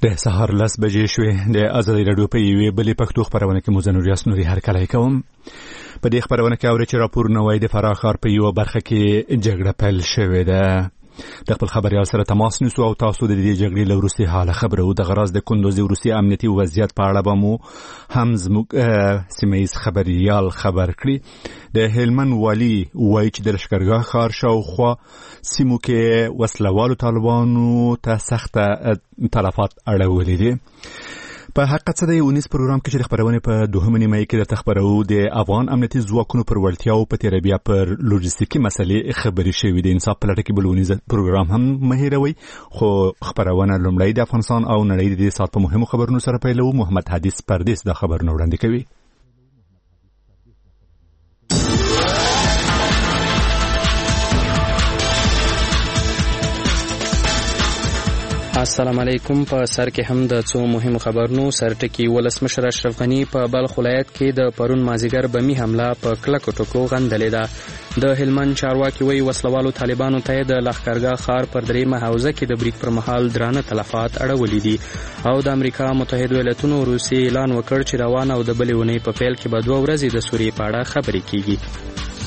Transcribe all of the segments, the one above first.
د سهار 10 بجې شوې. د ازادي راډیو په یوې بلې پښتو خپرونه کې مزنوریاس نوري هرکلی کوم. په دې خپرونه کې اورئ چې راپورونه وایي د فراه ښار په یوه برخه کې جګړه پیل شوې ده. د خپل خبریال سره تماس نیسو او تاسو د دې جګړې له وروستي حاله خبرو. د غراض د کندوز وروستي امنیتي وضعیت په اړه به مو هم زموږ سیمه‌ییز خبریال خبر کړي. د هلمند والي وایي چې د لښکرګاه ښار شاوخوا سیمو کې وسلوالو طالبانو ته سخته تلفات اړولې دي. په حقیقت څه د 19 پروګرام کې چې د خبرونې په دوهمه نیمه کې د تخبرو د افغان امنیتي ځواکونو پر وړتیاو په تیر بیا پر لوجستیکي مسلې خبرې شوې دي. انصاف په لټه کې بلونیز پروګرام هم مهیروي، خو خبرونه لومړی د افغانستان او نړۍ د سات په مهمو خبرونو سره پیلو. محمد حدیث پردیس د خبرونه وړاندې کوي. السلام علیکم. په سر کې هم د څو مهمو خبرونو سرټکی. ولسمشر اشرف غنی په بلخ ولایت کې د پرون مازیګر بمي حمله په کلکو ټکو غندلې ده. د هلمند چارواکي وایي وسلوالو طالبانو ته د لښکرګاه ښار پر دریمه حوزه کې د بریک پر مهال درانه تلفات اړولي دي. او د امریکا متحده ایالاتونو روسي اعلان وکړ چې روان او د بلې اونۍ په پیل کې به 2 ورځې د سوریې په اړه خبرې کیږي.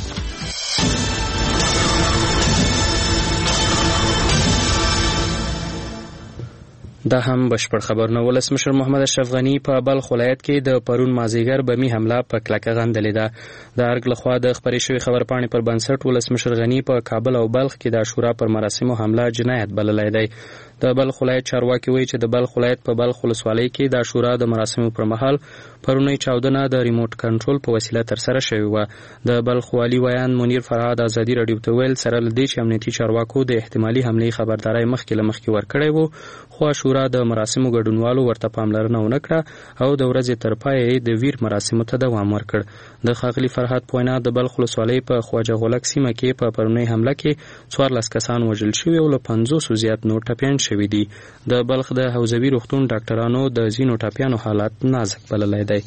دا هم بشپړ خبرونه. ولسمشر محمد اشرف غنی په بلخ ولایت کې د پرون مازیګر بمي حمله په کلکه غندلې ده. د ارګ لخوا د خبرې شوې خبرپاڼې پر بنسټ ولسمشر غنی په کابل او بلخ کې د عاشورا پر مراسمو حمله جنایت بللی دی. د بلخ ولایت چارواکي وایي چې د بلخ ولایت په بلخ ولسوالۍ کې د عاشورا د مراسمو پر مهال پرونی چاودنه د ریموټ کنټرول په وسیله ترسره شوې وه. د بلخ والي ویان منیر فرهاد ازادي راډیو ته ویل سره له دې چې امنیتي چارواکو د احتمالي حملې خبرداري مخکې ورکړې وو، خو عاشورا د مراسمو ګډونوالو ورته پاملرنه ونه کړه او د ورځې تر پایه د ویر مراسمو ته دوام ورکړ. د ښاغلي فرهاد په وینا د بلخ ولسوالۍ په خواجه غولک سیمه کې په پرونی حمله کې 14 کسان وژل شوي او له 500 زیات نور ټپیان شوي دي. د بلخ د حوزوي روغتون ډاکټرانو د ځینو ټپیانو حالت نازک بللی دی.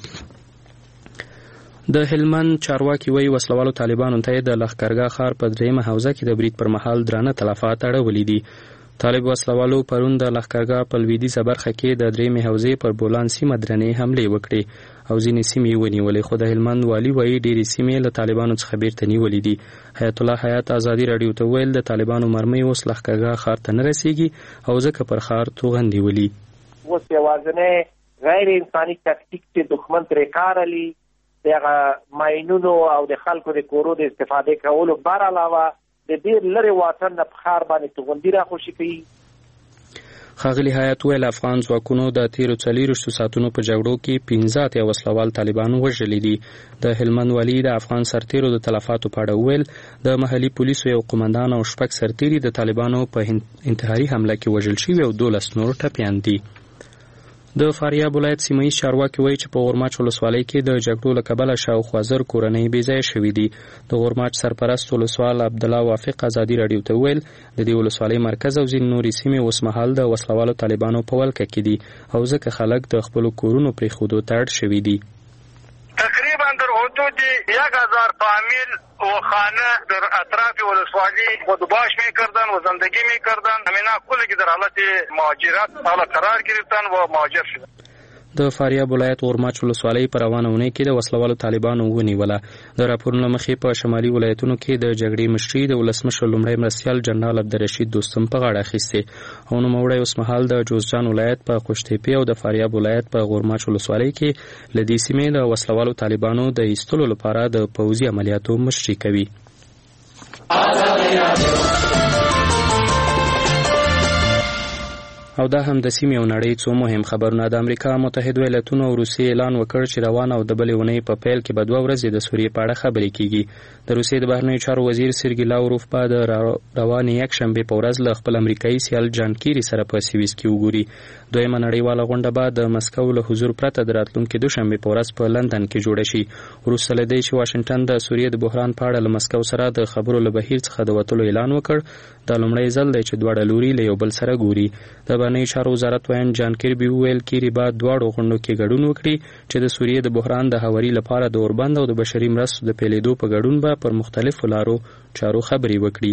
د هلمند چارواکي وایي وسلوالو طالبانو ته د لښکرګاه ښار په دریمه حوزه کې د بریک پر مهال درانه تلفات اړولي دي. طالب وسلوالو پرون د لښکرګاه په لویدیځه برخه کې د دریمې حوزې پر بولان سیمه درنې حملې وکړې او ځینې سیمې ونیولې، خو د هلمند والي وایي ډېرې سیمې له طالبانو څخه بیرته نیولې دي. حیات الله حیات ازادي راډیو ته ویل د طالبانو مرمۍ اوس لښکرګاه ښار ته نه رسیږي او ځکه پر ښار توغندې ولي. اوس یوازینی غیر انساني تکتیک چې دښمن ترې کار اخلي د ماینونو او د خلکو د کورو د استفادې کولو بر علاوه د ډیر لري واټن نه په ښار باندې توغندي راخوشي کوي. ښاغلي حیات ویل افغان ځواکونو د تیرو 40 ساعتونو په جګړو کې 15 وسلوال طالبانو وژلي دي. د هلمند والي د افغان سرتیرو د تلفاتو په اړه ویل د محلي پولیسو یو قومندان او 6 سرتیري د طالبانو په انتحاري حمله کې وژل شوي او 12 نور ټپیان دي. د فاریاب ولایت سیمه‌ییز چارواکي وایي چې په غورماچ ولسوالۍ کې د جګړو له کبله شاوخوا 1000 کورنۍ بېځایه شوي دي. د غورماچ سرپرست ولسوال عبدالله وافق ازادي راډیو ته ویل د دې ولسوالۍ مرکز او ځینې نورې سیمې اوس مهال د وسلوالو طالبانو په ولکه کې دي او ځکه خلک د خپلو کورونو پرېښودو ته اړ شوي دي. تقریبا در حدود 1000 فامیل و خانه در اطراف ولسوالی خودباش میکردن و زندگی میکردن. همینا کلی که در حالت مهاجرت حالا قرار گرفتن و مهاجر شدن. د فاریاب ولایت غورماچ ولسوالۍ په روانه اونۍ کې د وسلوالو طالبانو ونیوله. د راپورونو مخې په شمالي ولایتونو کې د جګړې مشري د ولسمشر لومړی مرستیال جنرال عبدالرشید دوستم په غاړه اخیستې او نوموړی اوس مهال د جوزجان ولایت په قوشتېپې او د فاریاب ولایت په غورماچ ولسوالۍ کې له دې سیمې د وسلوالو طالبانو د ایستلو لپاره د پوځي عملیاتو مشري کوي. او دا هم د سیمې او نړۍ څو مهم خبرونه. د امریکا متحده ایالاتونو او روسیې اعلان وکړ چې روان او د بلې اونۍ په پیل کې به 2 ورځې د سوریې په اړه خبرې کیږي. د روسیې د بهرنیو چارو وزیر سرګي لاوروف به د روانې یکشنبې په ورځ له خپل امریکایي سیال جان کیری سره په سویس کې وګوري. دویمه نړیواله غونډه به د مسکو له حضور پرته د راتلونکي دوشنبې په ورځ په لندن کې جوړه شي. وروسته له دې چې واشنګټن د سوریې د بحران په اړه له مسکو سره د خبرو له بهیر څخه د وتلو اعلان وکړ. دا لومړی ځل دی چې دواړه لوري له یو بل سره ګوري. د بهرنیو چارو وزارت ویان جان کیربي ویل کیری بعد دواړو غونډو کې ګډون وکړي چې د سوریې د بحران د هواري لپاره د اوربند او د بشري مرستو د پیلېدو په ګډون به پر مختلفو لارو چارو خبرې وکړي.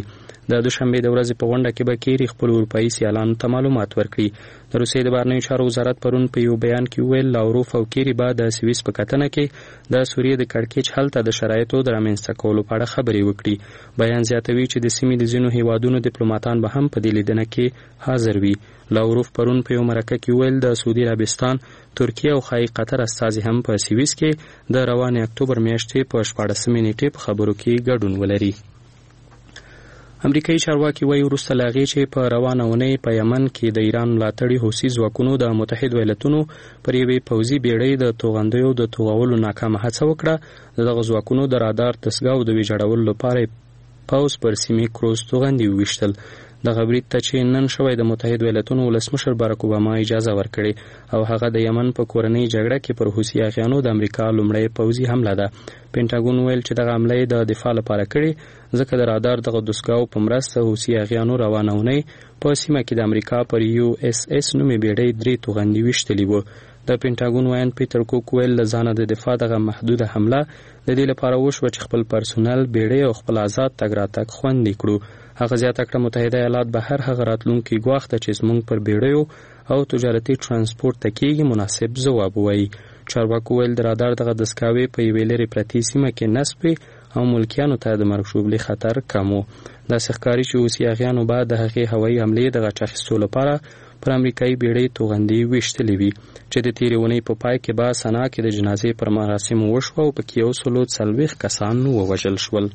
د دوشنبه د ورځې په غونډه کې به کیری خپل اروپایي سیالانو ته معلومات ورکړي. د روسیې د بهرنیو چارو وزارت پرون په یو بیان کې ویل لاوروف او کیری به د سویس په کتنه کې د سوریې د کړکېچ حل ته د شرایطو د رامنځته کولو په اړه خبرې وکړي. بیان زیاتوي چې د سیمې د ځینو هیوادونو ډیپلوماټان به هم په دې لیدنه کې حاضر وي. لاوروف پرون په یو مرکه کې ویل د سعودي عربستان، ترکیه او خای قطر استازي هم په سویس کې د روانې اکتوبر میاشتې په 14 نیټې په خبرو کې ګډون ولري. امریکایي چارواکي وایي وروسته له هغې چې په روانه اونۍ په یمن کې د ایران ملاتړي حوثي ځواکونو د متحد ایالتونو پر یوې پوځي بیړۍ د توغندیو د توغولو ناکامه هڅه وکړه. دغه ځواکونو د رادار تسګاو د ویجاړولو لپاره پوځ پر سیمې کروز توغندي وویشتل. دغه برید ته چې نن شوی د متحد ایالتونو ولسمشر باراک اوباما اجازه ورکړې او هغه د یمن په کورنۍ جګړه کې پر حوثي اغیانو د امریکا لومړی پوځي حمله ده. پینټاګون ویل چې دغه حمله یې د دفاع لپاره کړې ځکه د رادار دغه دستګاو په مرسته حوثي اغیانو روانه اونۍ په سیمه کې د امریکا پر USS نومې بیړۍ 3 توغندي ویشتلي وو. د پینټاګون وایي پیټر کوک ویل له ځانه د دفاع دغه محدوده حمله د دې لپاره وشوه چې خپل پرسونل بیړۍ او خپل آزاد تګ راتګ خوندي کړو. هغه زیاته کړه متحده ایالات به هر هغه راتلونکي ګواښ ته چې زموږ پر بیړیو او تجارتي ترانسپورت ته کېږي مناسب ځواب ووایي. چارواکو ویل د رادار دغه دستګاوې په یوې لرې پرتې سیمه کې نصب او ملکیانو ته د مرګ ژوبلي خطر کم و. داسې ښکاري چې حوثي اغیانو به د هغې هوایي حملې د غچ اخیستو لپاره پر امریکایي بیړۍ توغندي ویشتلې وي چې د تېرې اونۍ په پای کې به سنا کې د جنازې پر مراسمو وشوه او پکې 140 کسان ووژل شول.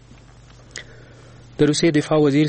د روسیې دفاع وزیر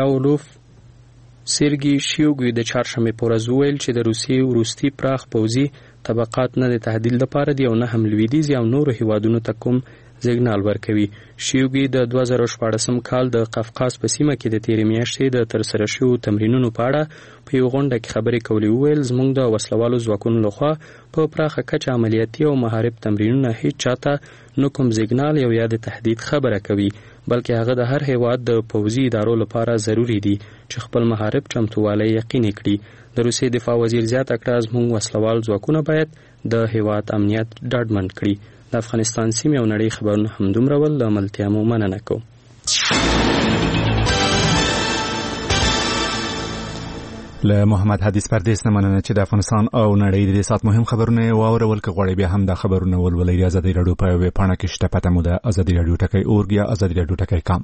سرګي شیوګوی د چهارشنبې په ورځ وویل چې د روسیې وروستي پراخ پوځي طبقات نه د تحلیل لپاره دي او نه هم لویدیځ او نورو هیوادونو ته کوم سیګنال ورکوي. شیوګي د 2014 کال د قفقاز په سیمه کې د تېرې میاشتې د ترسره شویو تمرینونو په اړه په یو غونډه کې خبرې کولې. وویل زموږ د وسلوالو ځواکونو لخوا په پراخه کچه عملیاتي او محارب تمرینونه هیڅ چاته نه کوم سیګنال یا د تهدید خبره کوي، بلکې هغه د هر هیواد د پوځي ادارو لپاره ضروری دي چې خپل محارب چمتووالی یقیني کړي. د روسیې دفاع وزیر زیاته کړه زموږ وسلوال ځواکونه باید د هیواد امنیت ډاډمن کړي. د افغانستان سیمې او نړۍ خبرونه همدومره ول. له ملتیا مو مننه کوم. له محمد حدیث پردیس نه مننه چې د افغانستان او نړۍ د سات مهم خبرونه واورول. که غواړئ بیا هم د خبرونه ولولئ د ازادي راډیو په ویب پاڼه کې شته. پته مو ده ازادي راډیو ټکی اورګ یا ازادي راډیو ټکی کام.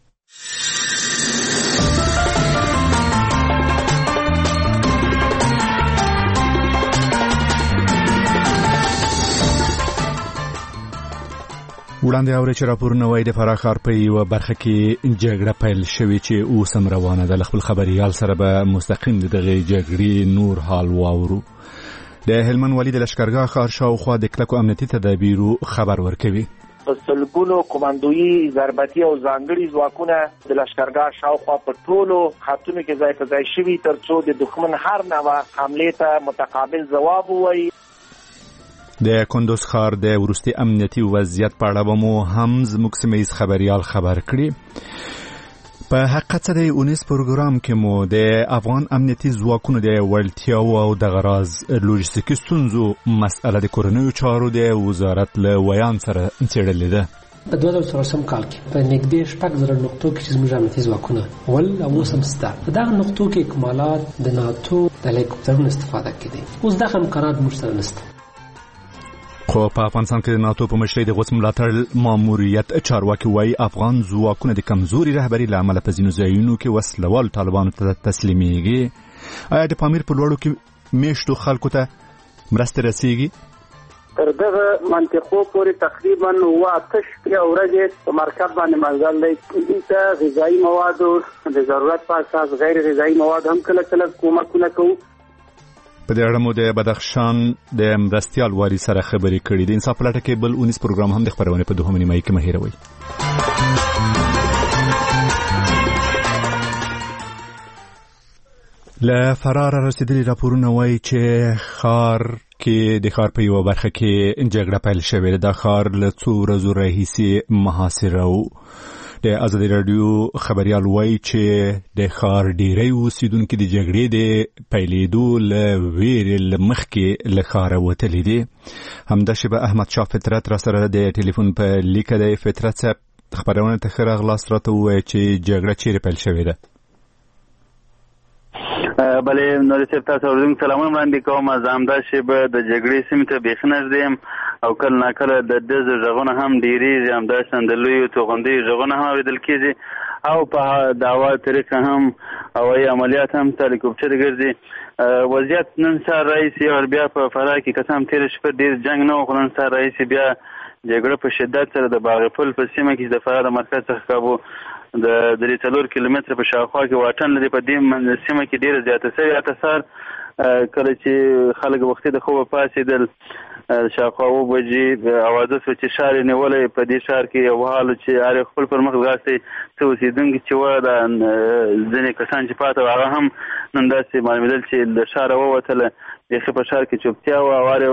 وړاندې اورئ چې راپورونه وایي د فراه ښار په یوه برخه کې جګړه پیل شوې چې اوس هم روانه ده. له خپل خبریال سره به مستقیم د دغې جګړې نور حال واورو. د هلمند والي د لښکرګاه ښار شاوخوا د کلکو امنیتي تدابیرو خبر ورکوي. په سلګونو کمانډویي ضربتي او ځانګړي ځواکونه د لښکرګاه شاوخوا په ټولو خطونو کې ځای په ځای شوي ترڅو د دښمن هر نوع حملې ته متقابل ځواب ووایي. د کندوز ښار د وروستي امنیتي وضعیت په اړه مو هم زموږ سیمه‌ییز خبریال خبر کړي. په حقیقت سره د اونیس پروګرام کې مو د افغان امنیتي ځواکونو د وړتیاو او د غراض لوجستیکي ستونزو مسأله د کورنیو چارو د وزارت له ویان سره څېړلې ده. په 2014 کال کې په نږدې 6,000 نقطو کې چې زموږ امنیتي ځواکونه ول او اوس هم شته. په دغه نقطو کې اکمالات د ناتو د هلیکوپټرونو استفاده کړي. اوس دغه امکانات موږ سره نشته. خو په افغانستان کې د ناتو په مشرۍ د غوڅ ملاتړ ماموریت چارواکي وایي افغان ځواکونه د کمزوري رهبري له امله په ځینو ځایونو کې وسلوال طالبانو ته تسلیمیږي. آیا د پامیر په لوړو کې میشتو خلکو ته مرسته رسیږي؟ تر دغه منطقو پورې تقریبا 8 ورځې په مرکب باندې منزل دی. دلته غذایي موادو د ضرورت په اساس غیر غذایي مواد هم کله کله کومکونه کوو. په دې اړه مو د بدخشان د مرستیال والي سره خبرې کړې. د انصاف پلاټه کې بل 19 پروګرام هم د خبرونه په 2 نیمه کې مهیروي. له فرار رسیدلي راپورونه وایي چې ښار کې د ښار په یوه برخه کې جګړه پیل شوې ده. دا ښار له څو ورځو راهیسې محاصره و. د ازادي راډیو خبریال وایي چې د ښار ډیری اوسیدونکي د جګړې د پیلېدو له ویرې له مخکې له ښاره وتلي دي. همداشبه احمد شاه فطرت را سره د ټلیفون په لیکه دی. فطرت صاحب خبرونه ته ښه راغلاست، راته ووایه چې جګړه چیرې پیل شوې ده. بلې نورې صاحب، تاسو اورېدونکو سلامونه وړاندې کوم. زه همداسې به د جګړې سیمې ته بیخي نږدې یم او کله ناکله د ډزو غږونه هم ډېرېږي، همداسې د لویو توغندیو غږونه هم اورېدل کېږي او په د هوا طریقه هم هوایي عملیات هم هلیکوپټر ګرځي. وضعیت نن سهار راهیسې یو بیا په فراه کې که څه هم تېره شپه ډېر جنګ نه و، خو نن سهار راهیسې بیا جګړه په شدت سره د باغ پل په سیمه کې د فراه د مرکز څخه کابو د 3 کیلومتره په شاوخوا کې واټن لري. په دې سیمه کې ډېره زیاته شوې. اته سهار کله چې خلک وختي د خوبه پاڅېدل، شاوخوا 7 بجې اوازه شوه چې ښار یې نیولی. په دې ښار کې یو حال چې هر خپل پر مخ ځغاستئ. څه اوسېدونکي چې وه، د ځینې کسان چې پاته وو هغه هم نن داسې معلومېدل چې له ښاره ووتله. بیخي په ښار کې چوپتیا وه او هر یو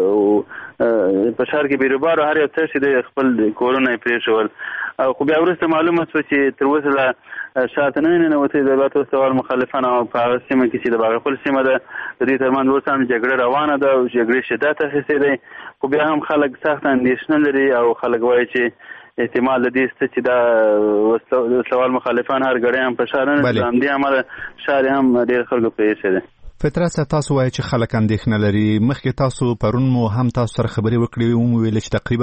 په ښار کې بیروبار هر یو څه چې دی خپل کورونه یې پرېښول. خو بیا وروسته معلومه شوه چې تر اوسه لا ښار ته نه ننوتې د دولت وسوال مخالفان او په هغه سیمه کې چې د باغپل سیمه ده د دې ترمنځ اوس هم جګړه روانه ده او جګړې شدت اخیستی دی. خو بیا هم خلک سخت اندېښنه لري او خلک وایي چې احتمال د دې شته چې دا وسوال مخالفان هر ګړی هم په ښار نه دي، همدې امله ښار هم ډېر خلکو پرې ایښی دی. فطرت صاحب، تاسو وایي چې خلک اندېښنه لري. مخکې تاسو پرون مو هم تاسو سره خبرې وکړې، وویل چې تقریبا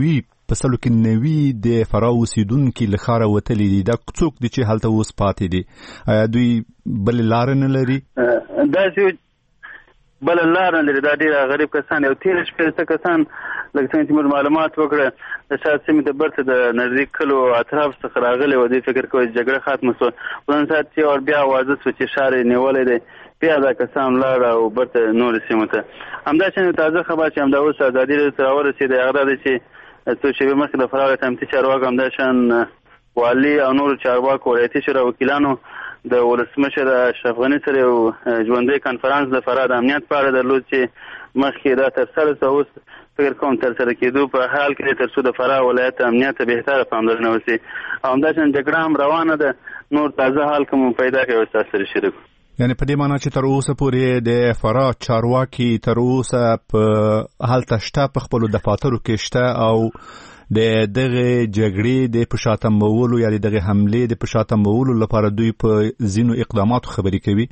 90% د فراه اوسېدونکي له ښاره وتلي دي. دا څوک دي چې هلته اوس پاتې دي؟ آیا دوی بلې لارې نه لري؟ داسې بله لاره نه لري. دا ډېر غریب کسان یو تېره شپې څه کسان لکه څنګه چې موږ معلومات وکړه د شاید سیمې ته برته د نږدې کلو اطراف څخه راغلي وو. دوی فکر کوي چې جګړه ختمه شوه. خو نن ساعت چې بیا اوازه شوه چې ښار یې نیولی دی، بیا دا کسان لاړه او برته نورې سیمو ته. همداشان تازه خبر چې همدا اوس ازادي راډیو ته راورسېدی هغه دا دی چې څو شېبې مخکې د فراه ولایت چارواکو همداشان والي او نورو چارواکو ولایتي شورا وکیلانو د ولسمشر اشرف غني سره یو ژوندی کنفرانس د فراه د امنیت په اړه درلود چې مخکې دا ترسره شو. اوس فکر کوم ترسره کېدو په حال کې تر څو د فراه ولایت امنیت ته بهتره پاملرنه وشي. او همداشان جګړه هم روانه ده. نور تازه حال کوم پیدا کوي تاسو سره شریک. یعنی په دې معنی چې تر اوسه پورې د فراه چارواکي تر اوسه په هلته شته، په خپلو دفاترو کې شته او د دغه جګړې د پشاتمولو یا دغه حملې د پشاتمولو لپاره دوی په ځینو اقداماتو خبرې کوي.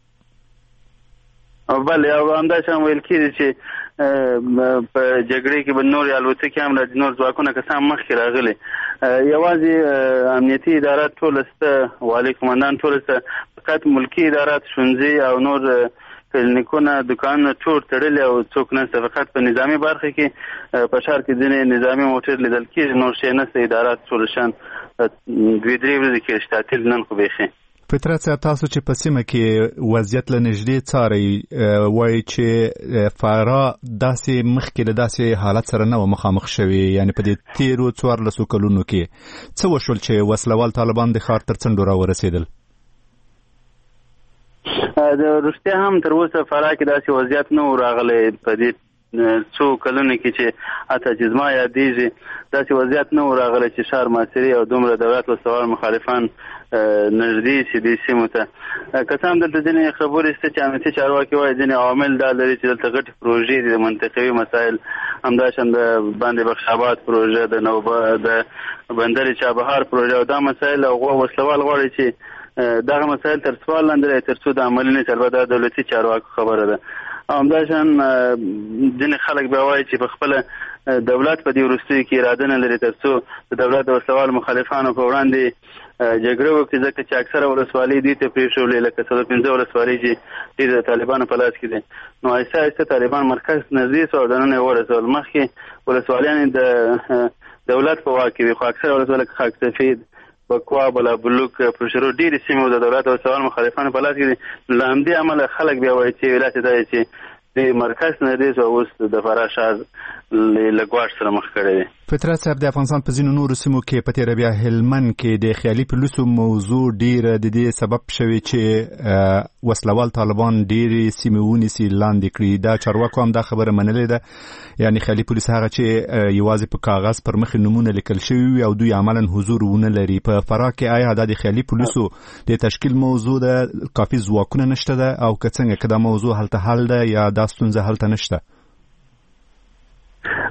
بله، او همداشان ویل کېږي چې په جګړې کې به نور الوتکې هم راځي، نور ځواکونه کسان مخکې راغلي. یوازې امنیتي ادارات ټوله شته، والي قمندان ټوله شته، فقط ملکي ادارات ښوونځي او نور کلینیکونه دکانونه ټول تړلي او څوک نشته. فقط په نظامي برخه کې په ښار کې ځینې نظامي موټر لیدل کېږي، نور شی نشته. ادارات ټول شان 2-3 ورځې کې تعطیل نن خو بیخي. فطرت صاحب، تاسو چې په سیمه کې وضعیت له نږدې څارئ، وایي چې فراه داسې مخکې له داسې حالت سره نه و مخامخ شوي. یعنی په دې تېرو 14 کلونو کې څه وشول چې وسلوال طالبان د ښار تر څنډو راورسېدل؟ د رښتیا هم تر اوسه فراه کې داسې وضعیت نه و راغلی. په دې څو کلونو کې چې حتی چې زما یادېږي داسې وضعیت نه و راغلی چې ښار محاصرې او دومره دولت وسوال مخالفان نږدې شي دې سیمو ته. که څه هم دلته ځینې خبرې شته چې امنیتي چارواکي وایي ځینې عوامل دا لري چې دلته غټې پروژې دي، د منطقوي مسایل، همداشان د باندې بخش آباد پروژه، د بندر چابهار پروژه او دا مسایل او وسلوال غواړي چې دغه مسایل تر سوال لاندې تر څو د عملي نه چل دا دولتي چارواکو خبره ده. همداشان ځینې خلک بیا وایي چې په خپله دولت په دې وروستیو کې اراده نه لري تر څو د دولت د وسلوال مخالفانو په وړاندې جګړه وکړي، ځکه چې اکثره ولسوالۍ دې ته پرېښولې لکه 115 ولسوالۍ چې ډېر د طالبانو په لاس کې دي. نو آهسته آهسته طالبان مرکز نږدې شو او دننه یې ورسول. مخکې ولسوالیانې د دولت په واک کې وي، خو اکثره ولسوالۍ خاک سفید، بکوا، بلا بلوک، پرشرو ډېرې سیمې د دولت او وسلوال مخالفانو په لاس کې دي. له همدې امله خلک بیا وایي چې علت دا دی چې د مرکز نه دی او اوس د فراه ښار له ګواښ سره مخ کړی دی. فطرت صاحب، د افغانستان په ځینو نورو سیمو کې په تېره بیا هلمند کې د خیالي پولیسو موضوع ډېره د دې سبب شوې چې وسلوال طالبان ډېرې سیمې ونیسي، لاندې کړي. دا چارواکو هم دا خبره منلې ده، یعنی خیالي پولیس هغه چې یوازې په کاغذ پر مخ نمونه لیکل شوي وي او دوی عملاً حضور ونه لري. په فراه کې آیا دا د خیالي پولیسو د تشکیل موضوع ده، کافي ځواکونه نشته ده، او که څنګه که دا موضوع هلته حل ده یا دا ستونزه هلته نشته؟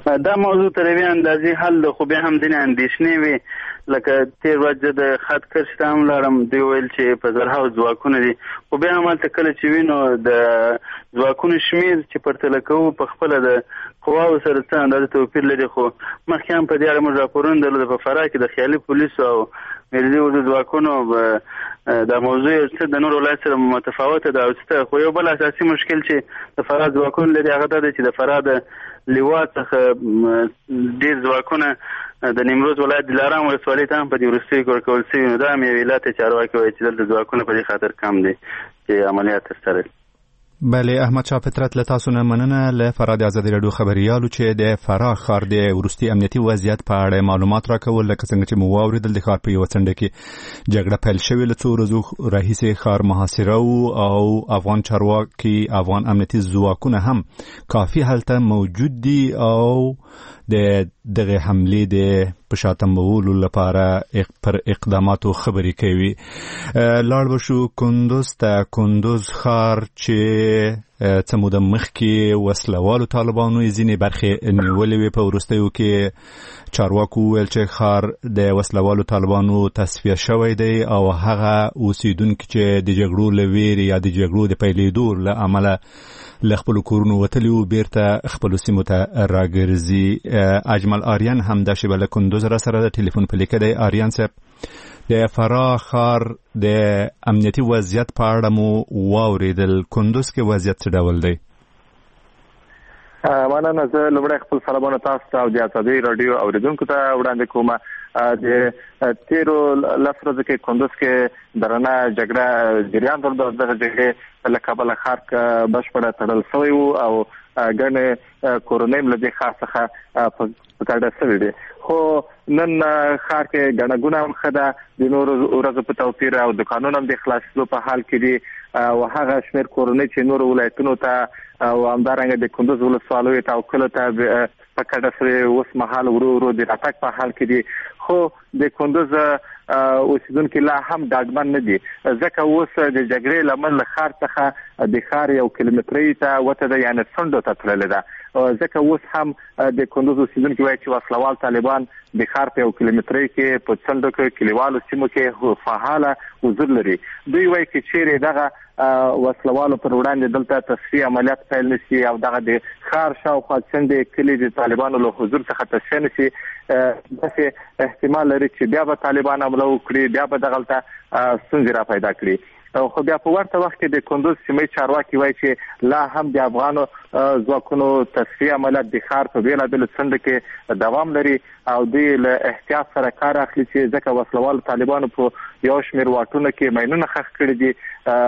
دا موضوع تر یوې اندازې حل ده، خو بیا هم ځینې اندېښنې وي. لکه تېر ورځ د خط کرښ ته هم لاړم، دوی ویل چې په زرهاو ځواکونه دي، خو بیا هم هلته کله چې وینو د ځواکونو شمېر چې پرتله کوو په خپله د قواو سره څه اندازه توپیر لري. خو مخکې هم په دې اړه موږ راپورونه درلوده په فراه کې د خیالي پولیسو او ملي اردو ځواکونو دا موضوع څه د نورو ولایت سره متفاوته ده او څه. خو یو بل اساسي مشکل چې د فراه ځواکونه لري هغه دا دی چې د فراه د لیوا څخه ډېر ځواکونه د نیمروز ولایت دلارام ولسوالۍ ته هم په دې وروستیو کې ورکول شوي. نو دا هم یو علت چارواکي وایي چې دلته ځواکونه په دې خاطر کم دي چې عملیات ترسره کړي. بله، احمد شاه فطرت له تاسو نه مننه. له فراه د ازادي راډیو خبریالو چې د فراه ښار د وروستي امنیتي وضعیت په اړه معلومات راکول. لکه څنګه چې مو واورېدل د ښار په یوه څنډه کې جګړه پیل شوې، له څو ورځو راهیسې ښار محاصره او افغان چارواکي افغان امنیتي ځواکونه هم کافي هلته موجود دي او د دغه حملې د پشاتمولو لپاره پر اقداماتو خبرې کوي. لاړ بشو کندوز ته. کندوز ښار چې څه موده مخکې وسلوالو طالبانو ځینې برخې نیولې وې، په وروستیو کې چارواکو وویل چې ښار د وسلوالو طالبانو تصفیه شوی دی او هغه اوسیدونکي چې د جګړو له ویرې یا د جګړو د پیلېدو له امله له خپلو کورونو وتلي وو بیرته خپلو سیمو ته راګرځي. اجمل آریان هم دا شیبه له کندوز را سره د ټلیفون په لیکه دی. آریان صاحب، د فراه ښار د امنیتي وضعیت په اړه مو واورېدل. کندوز کې وضعیت څه ډول دی؟ مننه. زه لومړی خپل سلامونه تاسو ته او د ازادي راډیو اوریدونکو ته وړاندې کوم. د تیرو لس ورځو کې کندوز کې درنه جګړه جریان درلود. دغه جګړې له کابل ښار بشپړه تړل شوی و او ګڼې کورنۍ له دې ښار څخه په کډه شوي دي. خو نن ښار کې ګڼه ګوڼه هم ښه ده، د نورو ورځو په توپیر او دوکانونه هم د خلاصېدو په حال کې دي او هغه شمېر کورنۍ چې نورو ولایتونو ته او همدارنګه د کندوز ولسوالیو ته او کلو ته په کډه شوي اوس مهال ورو ورو د راتګ په حال کې دي. خو د کندوز اوسیدونکي لا هم ډاډمن نه دي، ځکه اوس د جګړې له امله ښار څخه د ښار 1 کیلومترۍ ته وته ده، یعنې څنډو ته تللې ده. ځکه اوس هم د کندوز اوسیدونکي وایي چې وسلوال طالبان د ښار په 1 کیلومترۍ کې په څنډو کې کلیوالو سیمو کې فعاله حضور لري. دوی وایي چې چیرې دغه وسلوالو پر وړاندې دلته تصفیه عملیات پیل نشي او دغه د ښار شاوخوا څنډې کلي د طالبانو له حضور څخه تصفیه نشي، داسې احتمال لري چې بیا به طالبان حمله وکړي، بیا به دغلته ستونزې را پیدا کړي. خو بیا په ورته وخت کې د کندوز سیمې چارواکي وایي چې لا هم د افغانو ځواکونو تصفیه عملیات د ښار په بېلابېلو څنډو کې دوام لري او دوی له احتیاط سره کار اخلي چې ځکه وسلوالو طالبانو په یو شمېر واټونو کې ماینونه ښخ کړي دي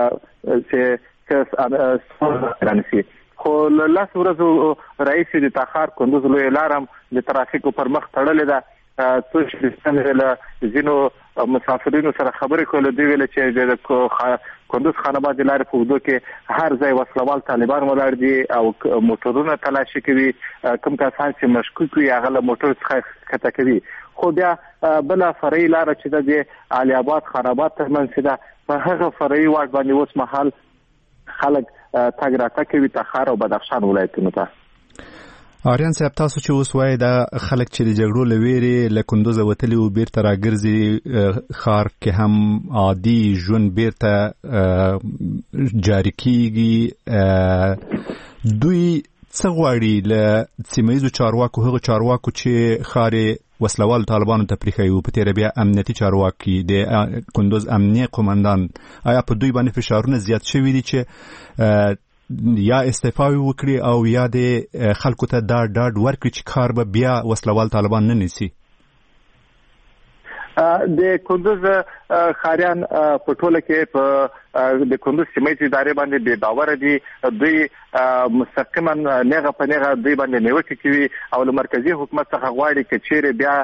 چې رانسي. خو له 10 ورځو راهیسې د تخار کندوز لویه لار هم د ترافیکو پر مخ تړلې ده. څو چې له ځینو مسافرینو سره خبرې کولې، دوی ویل چې د کندوز خاناباد د لارې په اوږدو کې هر ځای وسلوال طالبان ولاړ دي او موټرونه تلاشي کوي. کوم کسان چې مشکوک وي هغه له موټر څخه ښکته کوي. خو بیا بله فرعي لاره چې ده د علي آباد خاناباد ترمنځ ده، په هغه فرعي واټ باندې اوس مهال خلک تګ راتګ کوي تخار او بدخشان ولایتونو ته. آریان صاحب، تاسو چې اوس وایي دا خلک چې د جګړو له ویرې له کندوزه وتلي و بیرته راګرځي، ښار کې هم عادي ژوند بیرته جاري کیږي، دوی څه غواړي له سیمه ییزو چارواکو، هغو چارواکو چې ښار وسلوال طالبانو ته پریښی و؟ په تېره بیا امنیتي چارواکي د کندوز امنیه قومندان، آیا په دوی باندې فشارونه زیات شوي دي چې یا استعفا وکړي او یا د خلکو ته دا ډاډ ورکړي چې کار به بیا وسلوال طالبان نه نیسي؟ د کندوز ښاریان په ټوله کې په د کندوز سیمه ییزې ادارې باندې بې باوره دي. دوی مستقیما نیغه په نیغه دوی باندې نیوکې کوي او له مرکزي حکومت څخه غواړي چې چیرې بیا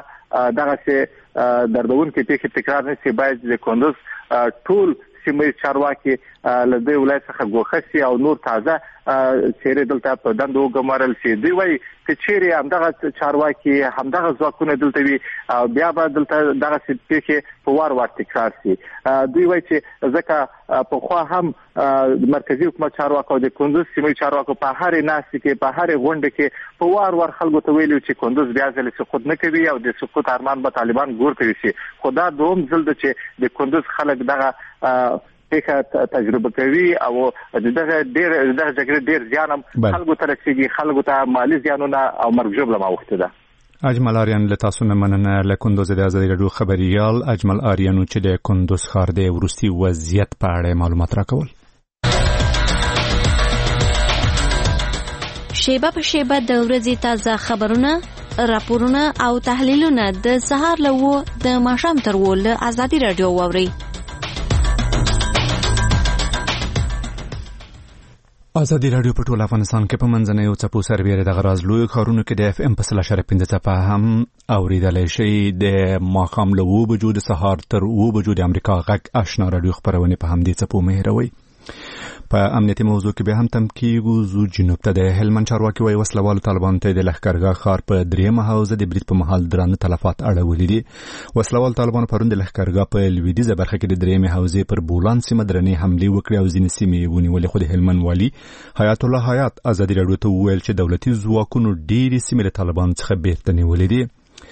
دغسې دردونکې پېښې تکرار نه شي. باید د کندوز ټول سیمه ییز چارواکي له دې ولایت څخه ګوښه شي او نور تازه چیرې دلته په دندو وګمارل شي. دوی وایي چې چیرې همدغه چارواکي همدغه ځواکونه دلته وي او بیا به دلته دغسې پیښې په وار وار تکرار شي. دوی وایي چې ځکه پخوا هم مرکزي حکومت چارواکو او د کندوز سیمې چارواکو په هرې ناستې کې په هرې غونډه کې په وار وار خلکو ته ویلي چې کندوز بیا ځلې سقوط نه کوي او د سقوط ارمان به طالبان ګورته وشي. خو دا دوم ځل ده چې د کندوز خلک دغه پیښه تجربه کوي او دغه جګړې ډېر زیان هم خلکو ته رسېږي، خلکو ته مالي زیانونه او مرګ ژوبله اوښتې ده. اجمل آریان له تاسو نه مننه. له کندوز د ازادي راډیو خبریال اجمل آریان چې د کندوز ښار د وروستي وضعیت په اړه معلومات راکول. شیبه په شیبه د ورځې تازه خبرونه، راپورونه او تحلیلونه د سهار له د ماښام تر له ازادي راډیو واورئ. ازادي راډیو په ټول افغانستان کې په منځنیو څپو سربېره د غراز لوی ښارونو کې د FM په 100.5 څپه هم اوریدلی شي. د ماښام له 7 بجو د سهار تر 7 بجو د امریکا غږ آشنا راډیو خپرونې په همدې څپو مهیروي. په امنیتي موضوع کې به هم تم کېږو. زو جنوب ته د هلمند چارواکي وایي وسلوالو طالبانو ته د لښکرګاه ښار په درېیمه حوزه د برید په مهال درانه تلفات اړولي دي. وسلوالو طالبانو پرون د لښکرګاه په لویدیځه برخه کې د درېیمې حوزې پر بولان سیمه درنې حملې وکړې او ځینې سیمې یې ونیولې. خو د هلمند والي حیات الله حیات ازادي راډیو ته وویل چې دولتي ځواکونو ډېرې سیمې له طالبانو څخه بیرته نیولې دي.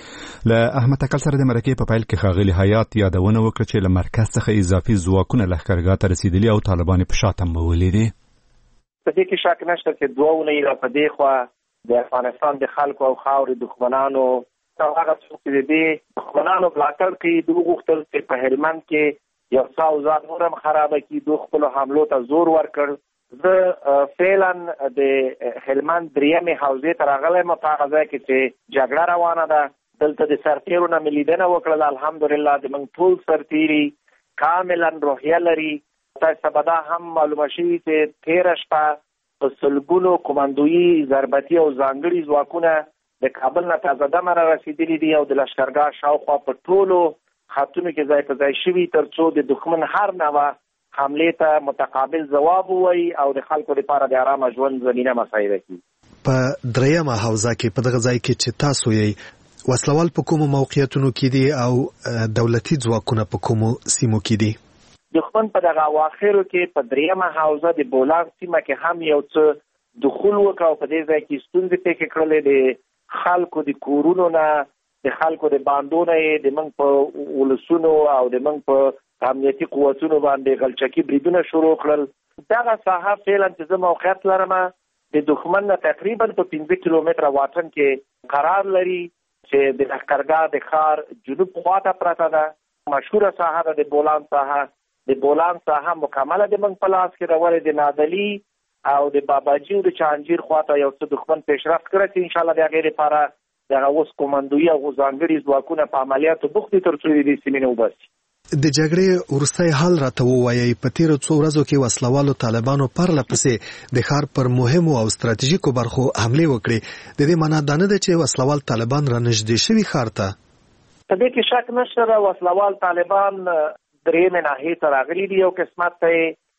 له احمد تکل سره د مرکې په پیل کې ښاغلي حیات یادونه وکړه چې له مرکز څخه اضافي ځواکونه لښکرګاه ته رسیدلي او طالبان په شا تمبولي دي. په دې کې شک نشته چې دوه اونۍ را په دې خوا د افغانستان د خلکو او خاورې دښمنانو هغه څوک چې د دښمنانو ملاتړ کوي دوی غوښتل چې په هلمند کې یو څه اوضاع نور هم خرابه کړي. دوی خپلو حملو ته زور ورکړ. زه فعلا د هلمند درېیمې حوزې ته راغلی یم په هغه ځای کې چې جګړه روانه ده. دلته د سرتیرو نه مې لیدنه وکړله. الحمدلله د موږ ټول سرتیري کاملا روحیه لري. تاسو به دا هم معلومه شوي چې تېره شپه په سلګونو کماندویي ضربتي او ځانګړي ځواکونه د کابل نه تازه دمه را رسېدلي دي او د لښکرګاه شاوخوا په ټولو خطونو کې ځای په ځای شوي تر څو د دښمن هر نوع حملې ته متقابل ځواب ووایي او د خلکو لپاره د آرامه ژوند زمینه مساعده کړي. په درېیمه حوزه کې په دغه ځای کې چې تاسو یې وسلوال په کومو موقعیتونو کې دي او دولتي ځواکونه په کومو سیمو کې دي؟ دښمن په دغه اواخرو کې په درېیمه حوزه د بولان سیمه کې هم یو څه دخول وکړ او په دې ځای کې ستونزې پیښې کړلې. د خلکو د کورونو نه د خلکو د باندو نه یې د موږ په ولسونو او د موږ په امنیتي قوتونو باندې غلچکي بریدونه شروع کړل. دغه ساحه فعلا چې زه موقعیت لرم د دښمن نه تقریبا په 15 کیلومتره واټن کې قرار لري چې د لښکرګاه د ښار جنوب خواته پرته ده. مشهوره ساحه ده د بولان ساحه. د بولان ساحه مکمله د موږ په لاس کې راولې. د نادلي او د باباجي او د چانجیر خواته یو څه دښمن پیشرفت کړی چې انشاءالله د هغې لپاره دغه اوس کماندویي او ځانګړي ځواکونه په عملیاتو بوخت دي تر څو د دې سیمې نه وباسي. د جګړې وروستی حال راته ووایئ. په تیرو څو ورځو کې وسلوالو طالبانو پرله پسې د ښار پر مهمو او ستراتیژیکو برخو حملې وکړې. د دې معنا دا نه ده چې وسلوال طالبان را نږدې شوي ښار ته؟ په دې کې شک نشته. وسلوال طالبان درېیمې ناحیې ته راغلي دي. یو قسمت ته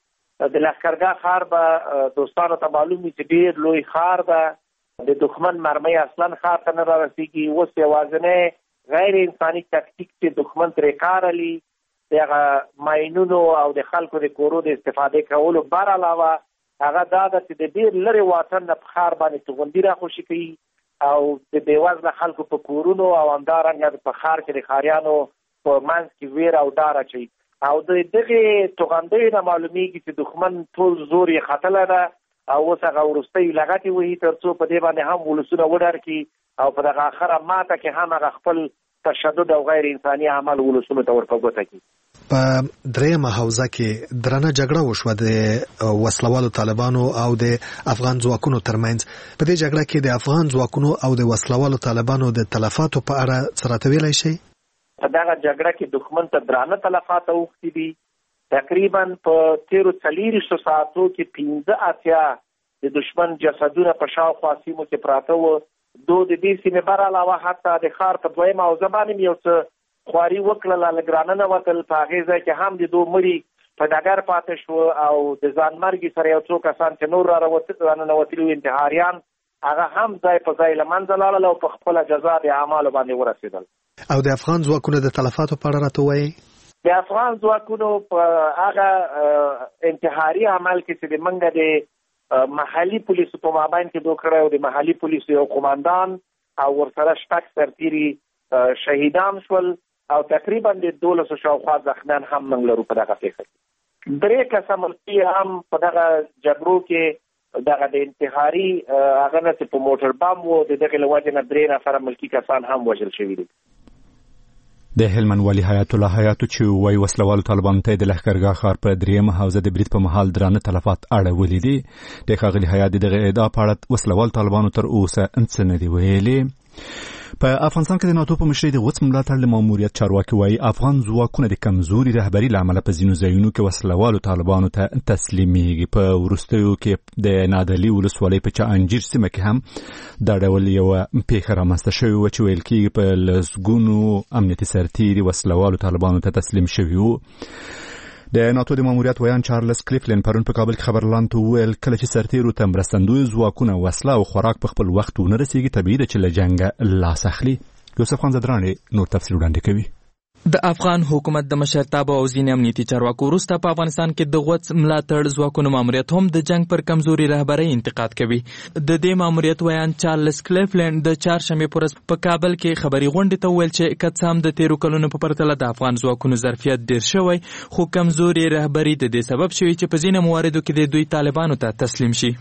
د لښکرګاه ښار به دوستانو ته معلوم وي چې ډېر لوی ښار ده. د دښمن مرمۍ اصلا ښار ته نه را رسېږي. اوس یوازینی غیر انساني تکتیک چې دښمن ترې کار اخلي د هغه ماینونو او د خلکو د کورو د استفادې کولو بر علاوه هغه دا ده چې د ډېر لرې واټن نه په ښار باندې توغندي راخوشي کوي او د بېوزله خلکو په کورونو او همدارنګه په ښار کې د ښاریانو په منځ کې ویر او ډار اچوي. او د دغې توغندیو نه معلومیږي چې دښمن ټول زور یې ختلی ده او اوس هغه وروستۍ لغتې وهي تر څو په دې باندې هم ولسونه وډار کړي او په دغه آخره ماته کې هم هغه خپل تشدد او غیر انساني عمل ولسونو ته ورپه ګوته کړي. په درېیمه حوزه کې درنه جګړه وشوه د وسلوالو طالبانو او د افغان ځواکونو ترمنځ. په دې جګړه کې د افغان ځواکونو او د وسلوالو طالبانو د تلفاتو په اړه څه راته ویلی شئ؟ په دغه جګړه کې دښمن ته درانه تلفات اوښتي دي. تقریبا په تیرو 40 ساعتو کې 15 د دښمن جسدونه په شاوخوا سیمو کې پراته وو. د دې سیمې بر علاوه حتی د ښار په دویمه حوزه باندې یو څه خواري وکړله. لږ راننوتل. په هغې ځای کې هم د دوه مړي په ډګر پاتې شو او د ځانمرګي سره یو څو کسان چې نور راننوتلي انتحاریان هغه هم ځای په ځای له منځه لاړل او په خپله جزا د اعمالو باندې ورسېدل. او د افغان ځواکونو د تلفاتو په اړه راته ووایئ. د افغان ځواکونو په هغه انتحاري عمل کې چې د منګه د محلي پولیسو په مابین کې دوه کړی او د محلي پولیسو یو قماندان او ورسره 6 سرتیري شهیدان شول او تقریبا د 12 شاوخوا زخمیان هم موږ لرو په دغه پیښه کې. 3 کسه ملکي هم په دغه جګړو کې دغه د انتحاري هغه نه په موټر بم و د دغه له وجې نه 3 نفره ملکي کسان هم وژل شوي دي. د هلمند والي حیات الله حیاتو چې وایي وسلوالو طالبانو ته د لښکرګاه ښار په 3 حوزه د برید په مهال درانه تلفات اړولي دي. د ښاغلي حیات دغه ادعا په اړه وسلوالو طالبانو تر اوسه څه نه دي ویلي. په افغانستان کې د ناتو په مشرۍ د غوڅ ملاتړ له ماموریت چارواکي وایي افغان ځواکونه د کمزوري رهبري له امله په ځینو ځایونو کې وسلوالو طالبانو ته تسلیمیږي. په وروستیو کې د نادعلي ولسوالۍ په چانجیر سیمه کې هم دا ډول یوه پیښه رامنځته شوې وه چې ویل کېږي په لسګونو امنیتي سرتیري وسلوالو طالبانو ته تسلیم شوي وو. د ناتو د ماموریت ویان چارلز کلیفلین پرون په کابل کې خبرلاندو ته وویل کله چې سرتیرو ته مرستندوی ځواکونه وسله او خوراک په خپل وخت ونه رسیږي طبیعي ده چې له جنګه لاس اخلي. یوسف خان زدراني نور تفصیل وړاندې کوي. د افغان حکومت د مشرتابه او ځینې امنیتي چارواکو وروسته په افغانستان کې د غوڅ ملاتړ ځواکونو ماموریت هم د جنگ پر کمزوري رهبرۍ انتقاد کوي. د دې ماموریت ویان چارلز کلیفلینډ د چهارشنبې په ورځ په کابل کې خبري غونډې ته وویل چې که څه هم د تیرو کلونو په پرتله د افغان ځواکونو ظرفیت ډیر شوی خو کمزوري رهبري د دې سبب شوی چې په ځینې مواردو کې د دوی طالبانو ته تسلیم شي.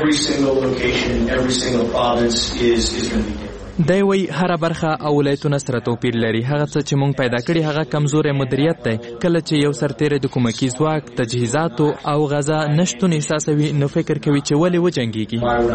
دی وی هر برخه او ولایتونه سره توپیر لري. هغه څه چې مونږ پیدا کړی هغه کمزوري مدیریت دی. کله چې یو سرتیری د کومکی ځواک تجهیزاتو او غذا نشټون احساسوي نو فکر کوي چې ولې وجنګيږي.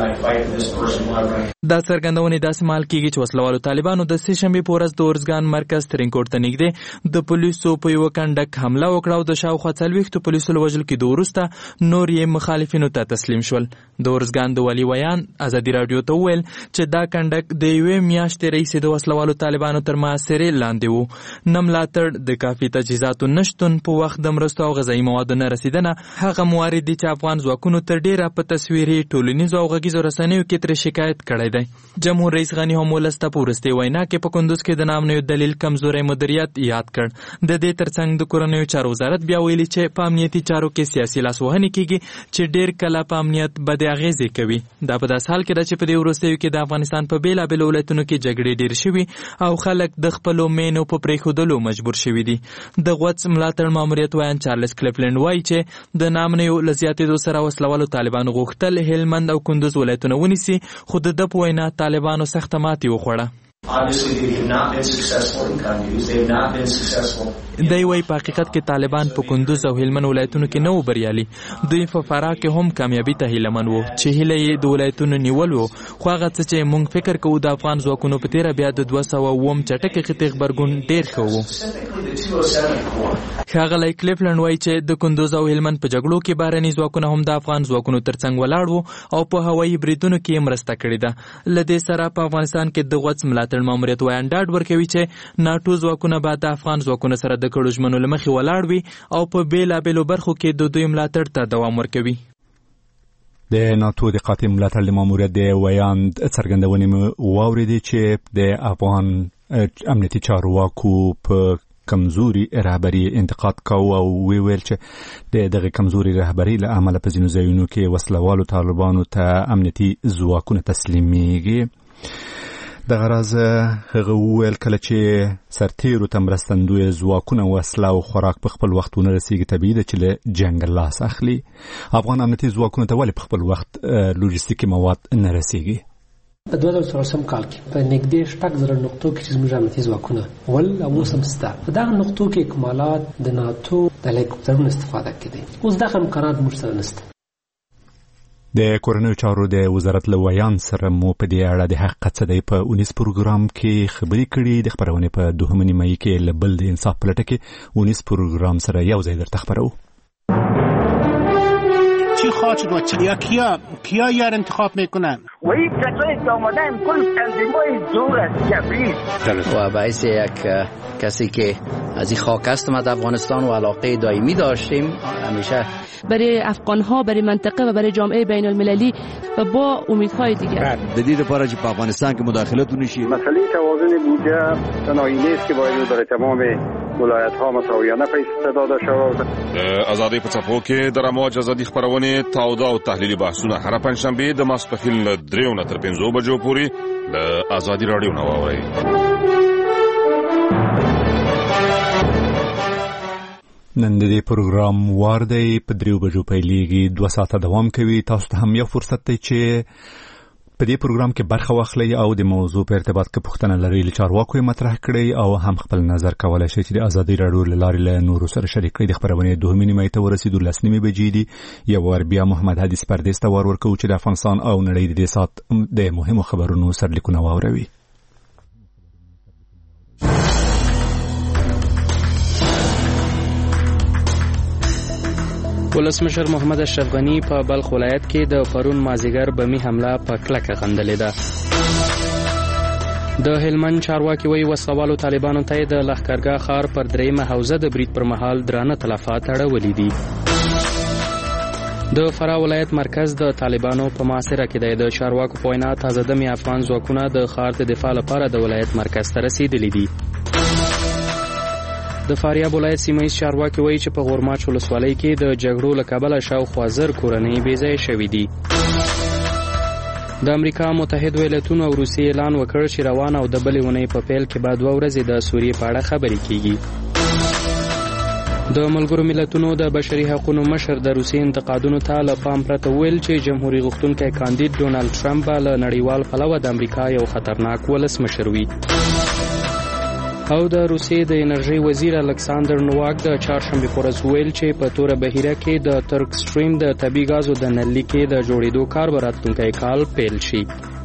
دا څرګندونه داسې مال کیږي چې وسلوالو طالبانو د سه شنبه په ورځ د اورزګان مرکز ترینکوټ ته نږدې د پولیسو په یو کنډک حمله وکړه او د شاوخوا 40 پولیسو له وژل کېدو وروسته نور یې مخالفینو ته تسلیم شول. د اورزګان د والي ویان ازادي رادیو ته ویل چې دا کنډک د یوې میاشتې رئیسې د وسلوالو طالبانو تر محاصرې لاندې وو. نه ملاتړ، د کافي تجهیزاتو نشتون، په وخت د مرستو او غذایي موادو نه رسیدنه هغه موارد دي چې افغان ځواکونو تر ډیره په تصویري، ټولنیزو او غږیزو رسنیو کې ترې شکایت کړی دی. جمهور رئیس غني هم ولسته په وروستۍ وینا کې په کندوز کې د نامنیو دلیل کمزوری مدیریت یاد کړ. د دې ترڅنګ د کورنیو چارو وزارت بیا ویلي چې په امنیتي چارو کې سیاسي لاسوهنې کیږي چې ډیر کله په امنیت بد اغیزې کوي. دا په داس حال کې ده چې په دې وروستیو کې د افغانستان په بیلابېلو ولایتونو کې جګړې ډېر شوي او خلک د خپلو مینو په پرېښودلو مجبور شوي دي. د غوڅ ملاتړ ماموریت ویان چارلز کلیفلینډ وایي چې د نامنیو له زیاتېدو سره وسلوالو طالبانو غوښتل هلمند او کندوز ولایتونه ونیسي خو د ده په وینا طالبانو سخته ماتې وخوړه. دی وایي په حقیقت کې طالبان په کندوز او هلمند ولایتونو کې نه وو بریالي. دوی په فراه کې هم کامیابي ته هیلهمن وو چې هیله یې د ولایتونو نیول وو. خو هغه څه چې موږ فکر کوو د افغان ځواکونو په تیره بیا د 200 چټکې خطي غبرګون ډېر ښه وو. ښاغلی کلیفلینډ وایي چې د کندوز او هلمند په جګړو کې بهرني ځواکونه هم د افغان ځواکونو ترڅنګ ولاړ وو او په هوایي بریدونو کې یې مرسته کړې ده. له دې سره په افغانستان کې د غوڅ ملاتړ ماموریت ویان ډاډ ورکوي چې ناټو ځواکونه به د افغان ځواکونو سره د کړو ژمنو له مخې ولاړ وي او په بیلابېلو برخو کې د دوی ملاتړ ته دوام ورکوي. د ناتو د قاطع ملاتړ د ماموریت د ویان څرګندونې مو واورېدې چې د افغان امنیتي چارواکو په کمزوري رهبري انتقاد کوي او ویل چې دغه کمزوري رهبري له امله په ځینو ځایونو کې وسلوالو طالبانو ته امنیتي ځواکونه تسلیمیږي. دغه راز هغه وویل کله چې سرتیرو ته مرستندوی ځواکونه وسله او خوراک په خپل وخت ونه رسیږي طبیعي ده چې له جنګ لاس اخلي. افغان امنیتي ځواکونو ته ولې په خپل وخت لوجستیکي مواد نه رسیږي؟ په 2014 کال کې په نږدې 6,000 نقطو کې چې زموږ امنیتي ځواکونه ول او اوس هم شته. په دغه نقطو کې اکمالات د ناتو د هلیکوپټرونو استفاده کوي. اوس دغه امکانات موږ سره نشته. د کورنیو چارو د وزارت له ویان سره مو په دې اړه د حقیقت څه دی په اونیس پروګرام کې خبرې کړې. د خبرونې په 2 نیمایي کې له بل د انصاف په لټه کې اونیس پروګرام سره یو ځای درته خبرو. چی خواهد شد یا کیا یار انتخاب میکنن و این کسایی که آمدن کل تنظیمای زور است جبری و باعث یک کسی که از این خاک است ما در افغانستان و علاقه دائمی داشتیم همیشه برای افغان‌ها، برای منطقه و برای جامعه بین المللی و با امیدهای دیگر. جدید پارچ په افغانستان کې مداخلت ونشي. مسئله توازن بودجه تنهایی نیست که باید برای تمام ولایت‌ها مساویانه پیسې داده شود. ازادي په څپو کې د رموج ازادي خبرونه تاوده او تحلیلي بحثونه هر پنځشنبه د ماسپښین له 3 تر 5 بجو پورې د ازادي رادیو نو اوري. نن د دې پروګرام وار دی په 3 بجو پیلېږي 2 ساعته دوام کوي. تاسو ته هم یو فرصت دی چې په دې پروګرام کې برخه واخلئ او د موضوع په ارتباط کې پوښتنه لرئ له چارواکو مطرح کړئ او هم خپل نظر کولای شئ چې د ازادي راډیو له لارې له نورو سره شریک کړئ. د خبرونې 2 نیمې ته ورسېدو 10 بجې دي. یو ور بیا محمد حدیث پردیس ته ورکوو چې د افغانستان او نړۍ د دې سات د مهمو خبرونو سرلیکونه واوروي. ولسمشر محمد اشرف غنی په بلخ ولایت کې د پرون مازیګر بمي حمله په کلکه غندلې ده. د هلمند چارواکي وایي وسوالو طالبانو ته د لښکرګاه ښار پر دریمه حوزه د برید پر مهال درانه تلفات اړولي دي. د فراه ولایت مرکز د طالبانو په محاصره کې د چارواکو په وینا تازه دمي افغان ځواکونه د ښار د دفاع لپاره د ولایت مرکز ته رسیدلي دي. د فاریاب ولایت سیمه چارواکي وایي چې په غورماچ ولسوالۍ کې د جګړو له کبله شاوخوا 1000 کورنۍ بې ځایه شوې دي. د امریکا متحده ایالاتونو او روسیې اعلان وکړ چې روان او د بلې اونۍ په پیل کې بعد 2 ورځې د سوریې په اړه خبرې کیږي. د ملګرو ملتونو د بشري حقوقو مشر د روسیې انتقادونو ته له پام پرته ویل چې جمهوریت غوښتونکی کاندید ډونالد ټرمپ له نړیوال پلوه د امریکا یو خطرناک ولسمشر وي. او د روسیې د انرژي وزیر الکساندر نوواک د چهارشنبه په ورځ ویل چې په توره بهیره کې د ترک سټریم د طبي غازو د نلۍ کې د جوړېدو کار به راتلونکی کال پیل شي.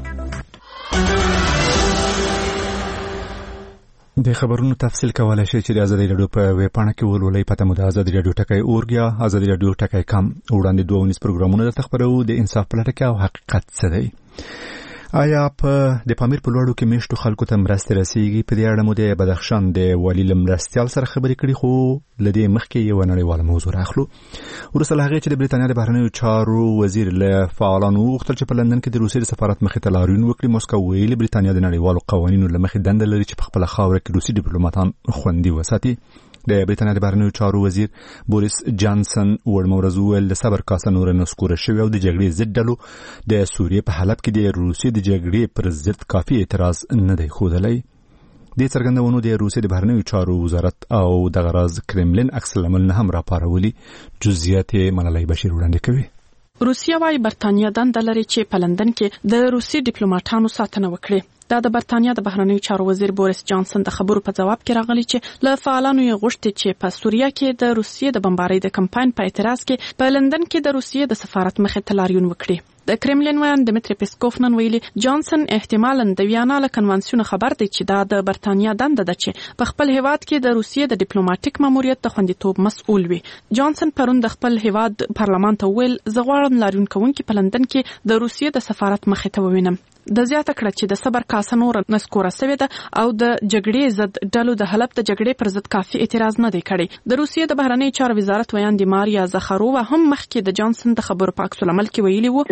د خبرونو تفصیل کولای شي چې د ازادي راډیو په ویب پاڼه کې ولولئ. پته مو د ازادي راډیو ټکی اورګیا ازادي راډیو ټکی کم وړاندې 2 پروګرامونه د خبرو د انصاف پلټکه او حقیقت څه دی. آیا په د پامیر په لوړو کې میشتو خلکو ته مرستې رسیږي؟ په دې اړه مو د بدخشان د والي مرستیال سره خبرې کړې خو لدې مخکې یو نړیواله موضوع راخلو. ورسره هغه چې د بریتانیا د بهرنیو چارو وزیر له فعالانو وغوښتل چې په لندن کې د روسیې د سفارت مخې ته لاریون وکړي. موسکو ویلي بریتانیا د نړیوالو قوانینو له مخې دنده لري چې په خپل خاوره کې روسي ډیپلوماټان خوندي وساتي. د بریتانیا د بهرنیو چارو وزیر بوریس جانسن ورمورز ویل د صبر کاسه نور نسکوره شوی او د جګړې ضد ډلو د سوریې په حلب کې د روسیې د جګړې پر ضد کافي اعتراض نه دی ښودلی. د څرګندونو د روسیې د بهرنیو چارو وزارت او د غرض کرملین عکس العمل نه هم راپارولي. جزئیات ملالۍ بشیر وړاندې کوي. روسیه وايي برتانیا دنده لري چې په لندن کې د روسي ډیپلوماټانو ساتنه وکړي. دا د برتانیا د بهرنیو چارو وزیر بوریس جانسن د خبرو په جواب کې راغلی چې له فعالانو یې غوښتي چې په سوریه کې د روسیې د بمبارۍ د کمپاین په اعتراض کې په لندن کې د روسیې د سفارت مخې ته لاریون وکړي. د کرملین ویان دمیتری پیسکوف نن ویلي جانسن احتمالاً د ویانا له کنوانسیون خبر دی چې دا د برتانیا دنده ده چې په خپل هیواد کې د روسیې د ډیپلوماټیک ماموریت د خوندیتوب مسؤل وي. جانسن پرون د خپل هیواد پارلمان ته ویل زه غواړم لاریون کوونکي په لندن کې د روسیې د سفارت مخې ته ووینم. د زیاته کړه چې د صبر کاسه نور نسکوره سوی ده او د جګړې ضد ډلو د حلب د جګړې پر ضد کافي اعتراض نه دی کړی. د روسیې د بهرنیو چارو وزارت ویان دی ماریا زخارووا هم مخکې د جانسن د خبرو په عکس العمل کې ویلي وو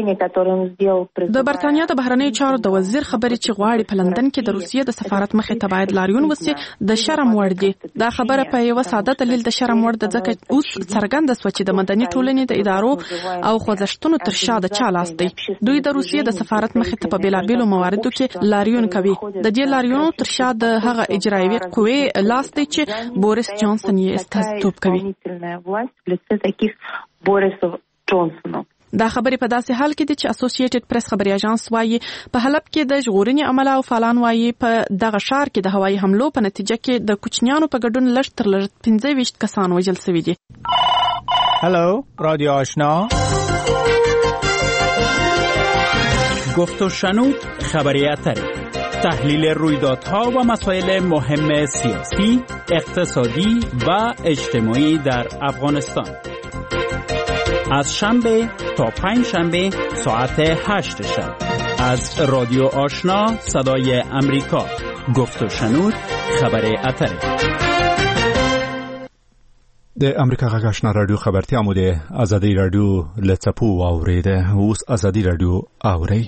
د برتانیا د بهرنیو چارو د وزیر خبرې چې غواړي په لندن کې د روسیې د سفارت مخې ته باید لاریون وسي د شرم وړ دي. دا خبره په یو ساده دلیل د شرم وړ ده ځکه اوس څرګنده شوه چې د مدني ټولنې د ادارو او خوځښتونو تر شا د چا لاس دی. دوی د روسیې د سفارت مخې ته په بیلابیلو مواردو کې لاریون کوي. د دې لاریونو تر شا د هغه اجرایوي قوې لاس دی چې بوریس جانسن یې استازیتوب کوي. دا خبرې په داسې حال کې دي چې اسوسییټډ پریس خبري اژانس وايي په حلب کې د ژغورنې عمله او فعالان وايي په دغه ښار کې د هوایي حملو په نتیجه کې د کوچنیانو په ګډون لږ تر لږ 25 کسان وژل شوي دي. هلو رادیو آشنا گفت و شنود خبری اتری تحلیل رویدادها و مسائل مهم سیاسی، اقتصادی و اجتماعی در افغانستان. از شنبه تا پنجشنبه ساعت 8 شب از رادیو آشنا صدای امریکا. گفت و شنود خبر اتر. د امریکا غږ آشنا رادیو خبرتیا مو د ازادي رادیو لڅپو اوریده اوس ازادي رادیو اوري.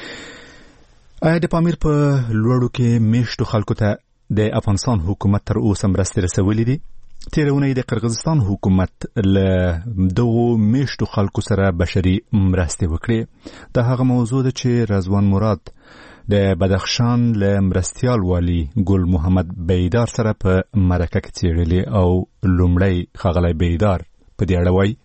د پامیر په لوړو کې میشتو خلکو ته د افغانستان حکومت تر اوسه مرستې رسولې دي. تیرونه د قرغیزستان حکومت له دغو میشتو خلکو سره بشري مرستې وکړي. د هغه موضوع ده چې رضوان مراد د بدخشان له مرستیال والی ګل محمد بیدار سره په مرکه کې څېړلې او لومړی ښاغلی بیدار په دې اړه وایي.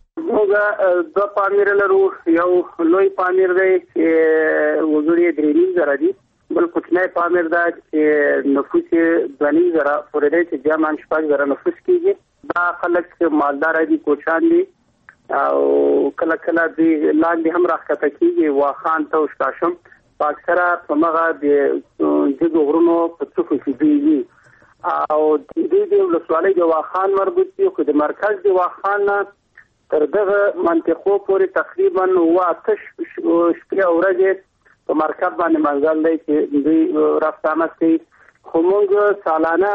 موږ دوه پامیر لرو، یو لوی پامیر دی چې وګړي 3,000 دي، بل کوچنی پامیر دی چې نفوس 2,000 پورې دی چې جمع 6,000 نفوس کېږي. دا خلک مالدار دي، کوچان دي او کله کله دوی لاندې هم راښکته کېږي واخان ته او شکاشم په اکثره په مغه د جګو غرونو په څوکو کې دی او د ولسوالۍ د واخان مربوط دي، خو د مرکز د واخان تر دغه منطقو پورې تقریبا 8 شپې او ورځې په مرکب باندې منځل دی چې دوی رافتانه کوي. خو موږ سالانه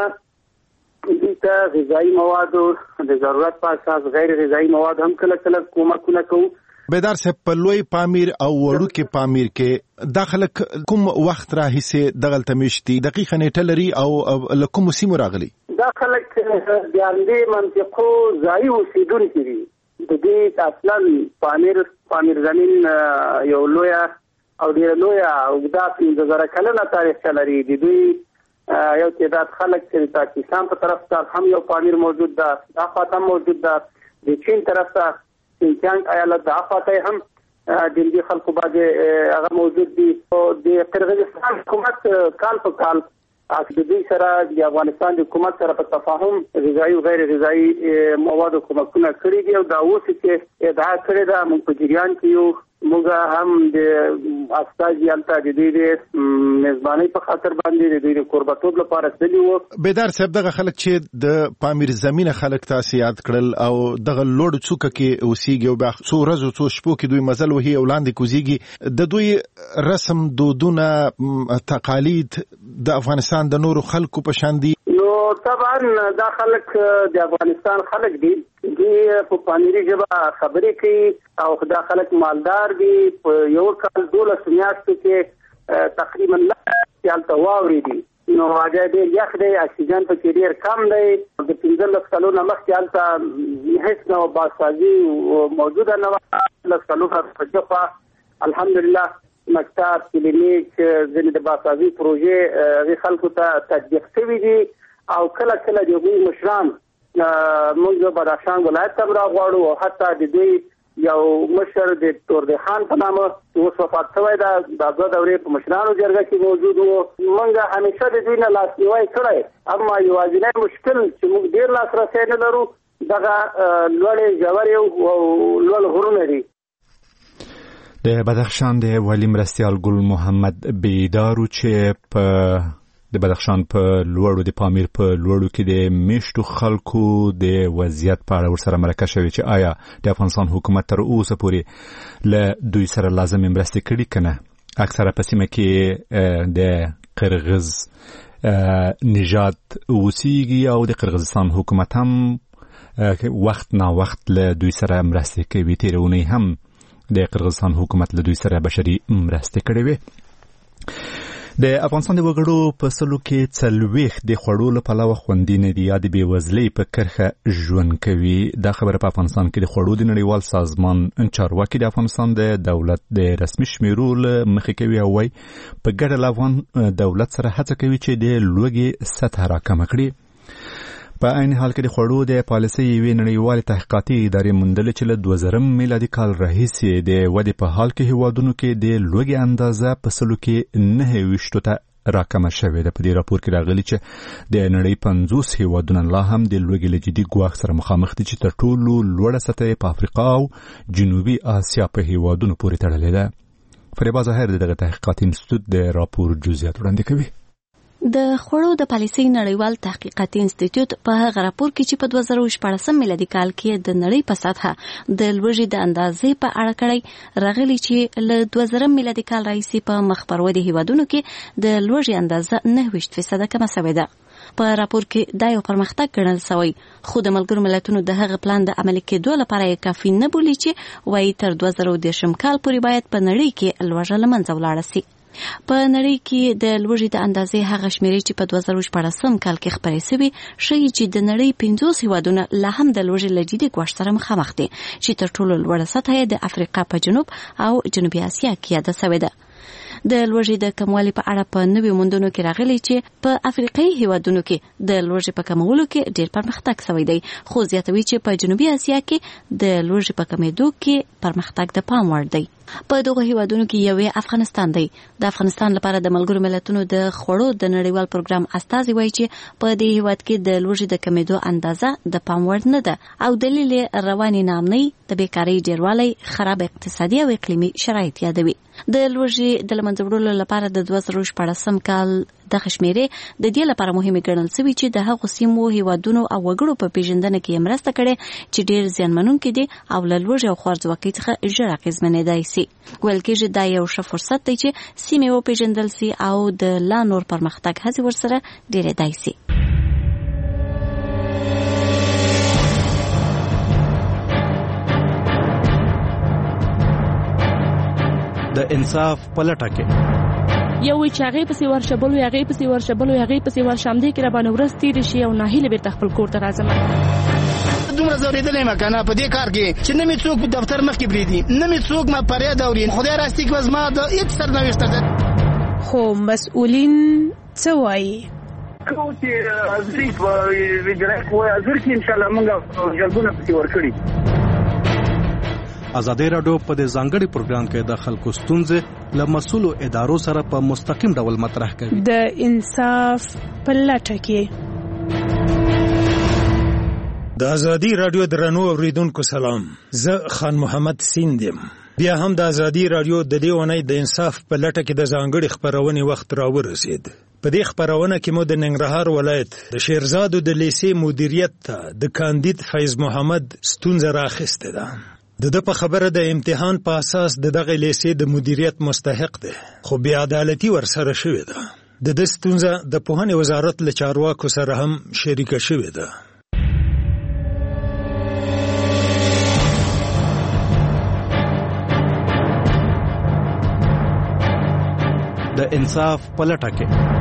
دې ته غذایي مواد د ضرورت په اساس غیر غذایي مواد هم کله کله کومکونه کوو. بیدار صاحب، په لوی پامیر او وړوکې پامیر کې دا خلک کوم وخت راهیسې دغلته میشتي، دقیقه نیټه لري او له کومو سیمو راغلي؟ دا خلک د همدې منطقو ځایي اوسېدونکي دي. د دې اصلا پامیر زمین یو لویه او ډېره لویه اوږده 15,000 کلنه تاریخچه لري. د دوی یو تعداد خلک چې د پاکستان په طرف ته هم یو پامیر موجود ده، دا خواته هم موجود ده، د چین طرف ته سینچیانګ ایالت د افاته هم د دې خلکو باندې هغه موجود دي. او د قرغیزستان حکومت کال په کال د دې سره د افغانستان د حکومت سره په تفاهم غذایي او غیر غذایي مواد کومکونه کړی دي او دا اوس چې ادعا کړې ده موږ په جریان کې یو. موږ هم د استاذ یالتا د دې میزبانۍ په خاطر باندې د دې قربتوب لپاره تللی وو. بیدار صاحب، دغه خلک چې د پامیر زمینه خلک تاسو یاد کړل او دغه لوړ څوکه کې اوسېږي او بیا څو ورځې څو شپو کې دوی مزل وهي او لاندې کوزيږي، د دوی رسم دودونه تقالید د افغانستان د نورو خلکو په شان دي؟ نو طبعا دا خلک د افغانستان خلک دي، دوی په پامیری ژبه خبرې کوي او دا خلک مالدار دي. په یو کال 12 میاشتو کې تقریبا هلته واورې دي. نو هغه ډېر یخ دی، اکسیجن پکې ډېر کم دی. د 15 کلونو مخکې هلته هیڅ نوع بازسازي موجوده نه وه. 10 کلونه پخوا الحمدلله مکتب، کلینیک، ځینې د بازسازي پروژې هغې خلکو ته تطبیق شوي دي او کله کله د هغوی مشران موږ بدخشان ولایت ته راغواړو او حتی د دوی یو مشر د توردی خان په نامه اوس وفات شوی ده، دا 2 دورې په مشرانو جرګه کې موجود وو. موږ همیشه د دوی نه لاسنیوی کړی، اما یوازینی مشکل چې موږ ډېر لاسرسی نه لرو دغه لوړې ژورې او لوړ غرونه دي. د بدخشان د والی مرستیال ګل محمد بیدارو چې په د بدخشان په لوړو د پامیر په لوړو کې د میشتو خلکو د وضعیت په اړه ورسره مرکه شوې چې آیا د افغانستان حکومت تر اوسه پورې له دوی سره لازمې مرستې کړي که نه. اکثره په سیمه کې د قرغز نژاد اوسیږي او د قرغیزستان حکومت هم وخت نا وخت له دوی سره مرستې کوي. تېره اونۍ هم د قرغیزستان حکومت له دوی سره بشري مرستې کړې وې. د افغانستان د وګړو په سلو کې 40 د خوړو له پلوه خوندي نه دي یا د بېوزلۍ په کرښه ژوند کوي. دا خبره په افغانستان کې د خوړو د نړیوال سازمان چارواکي د افغانستان د دولت د رسمي شمیرو له مخې کوي او وايي په ګډه له افغان دولت سره هڅه کوي چې د لوږې سطح راکمه کړي. په عین حال کې د خوړو د پالیسۍ یوې نړیوالې تحقیقاتي ادارې موندلې چې له 2000 میلادي کال راهیسې د ودې په حال کې هیوادونو کې د لوږې اندازه په سلو کې 29 ته راکمه شوې ده. په دې راپور کې راغلي چې د نړۍ 50 هیوادونه لا هم د لوږې له جدي ګواښ سره مخامخ دي چې تر ټولو لوړه سطح په افریقا او جنوبي اسیا په هیوادونو پورې تړلې ده. فریبا ظاهر دغه تحقیقاتي انسټیټیوټ د راپور جزئیات وړاندې کوي. د خوړو د پالیسۍ نړیوال تحقیقاتي انسټیټیوټ په هغه راپور کې چې په 2014 میلادي کال کې د نړۍ په سطحه د لوږې د اندازې په اړه کړی راغلی چې له 2000 میلادي کال راهیسې په مخ پر ودې هیوادونو کې د لوږې اندازه 9% کمه شوې ده. په راپور کې دا یو پرمختګ ګڼل شوی، خو د ملګرو ملتونو د هغه پلان د عملي کېدو لپاره یې کافي نه بولي چې وایي تر 2030 کال پورې باید په نړۍ کې لوږه له منځه ولاړه شي. په نړۍ کې د لوږې د اندازې هغه شمیرې چې په 2014 کال کې خپرې شوې ښیي چې د نړۍ 50 هیوادونه لا هم د لوږې له جدي ګواښ سره مخامخ دي چې تر ټولو لوړه سطحه یې د افریقا په جنوب او جنوبي اسیا کې یاده شوې ده. د لوږې د کموالي په اړه په نویو موندنو کې راغلي چې په افریقایي هیوادونو کې د لوږې په کمولو کې ډېر پرمختګ شوی دی، خو زیاتوي چې په جنوبي اسیا کې د لوږې په کمېدو کې پرمختګ د پام وړ دی. په دغه هیوادونو کې یو افغانستان دی. د افغانستان لپاره د ملګرو ملتونو د خوړو د نړیوال پروګرام استازي وایي چې په دې هیواد کې د لوږې د کمېدو اندازه د پام وړ نه ده او دلیل رواني نامنۍ، د بیکارۍ ډیروالی، خراب اقتصادي او اقلیمي شرایط یادوي. د لوږې د له منځه وړلو لپاره د 2014 کال دغه شمیرې د دې لپاره مهمې ګڼل شوي چې د هغو سیمو هیوادونو او وګړو په پیژندنه کې مرسته کړې چې ډېر زیانمنونکي دي او له لوږې او خوارځواکۍ څخه ژر اغېزمنېدای شي. ویل کېږي دا یو ښه فرصت دی چې سیمې وپیژندل شي او د لا نور پرمختګ هڅې ورسره ډېرېدای شي. د انصاف په لټه کې یو چې هغه پسې ورشبلو هغه پسې ورشبلو هغه پسې ورشم دي کې را باندې ورځ تیر شي او ناهیله بیرته خپل کور ته راځم. دومره زوریدلې مکنه په دې کار کې چې نه می څوک په دفتر مخ کې بریدي، نه می څوک ما پرې دوري، خدای راستي کې وزما د هیڅ سرنوشت ده. خو مسؤلین څه وایي؟ کوم چې ازري په ویډرک وای ازر کې ان شاء الله موږ جلبونه پسې ورکړي. ازادي راډیو په دې ځانګړي پروګرام کې د خلکو ستونزې له مسؤلو ادارو سره په مستقیم ډول مطرح کوي. د انصاف په لټه کې. د ازادي راډیو درنو اوریدونکو سلام، زه خان محمد سیندم. بیا هم د ازادي راډیو د دې ونې د انصاف په لټه کې د ځانګړي خبرونې وخت راورسید. په دې خبرونه کې مو د ننګرهار ولایت د شیرزادو د لیسې مدیریت ته د کاندید فیض محمد ستونزه راخسته ده. د په خبره د امتحان په اساس د دغه لیسې د مدیریت مستحق ده، خو بې عدالتي ورسره شوې ده. د ستونزه د پوهنې وزارت له چارواکو سره هم شریکه شوې ده. د انصاف په لټه کې.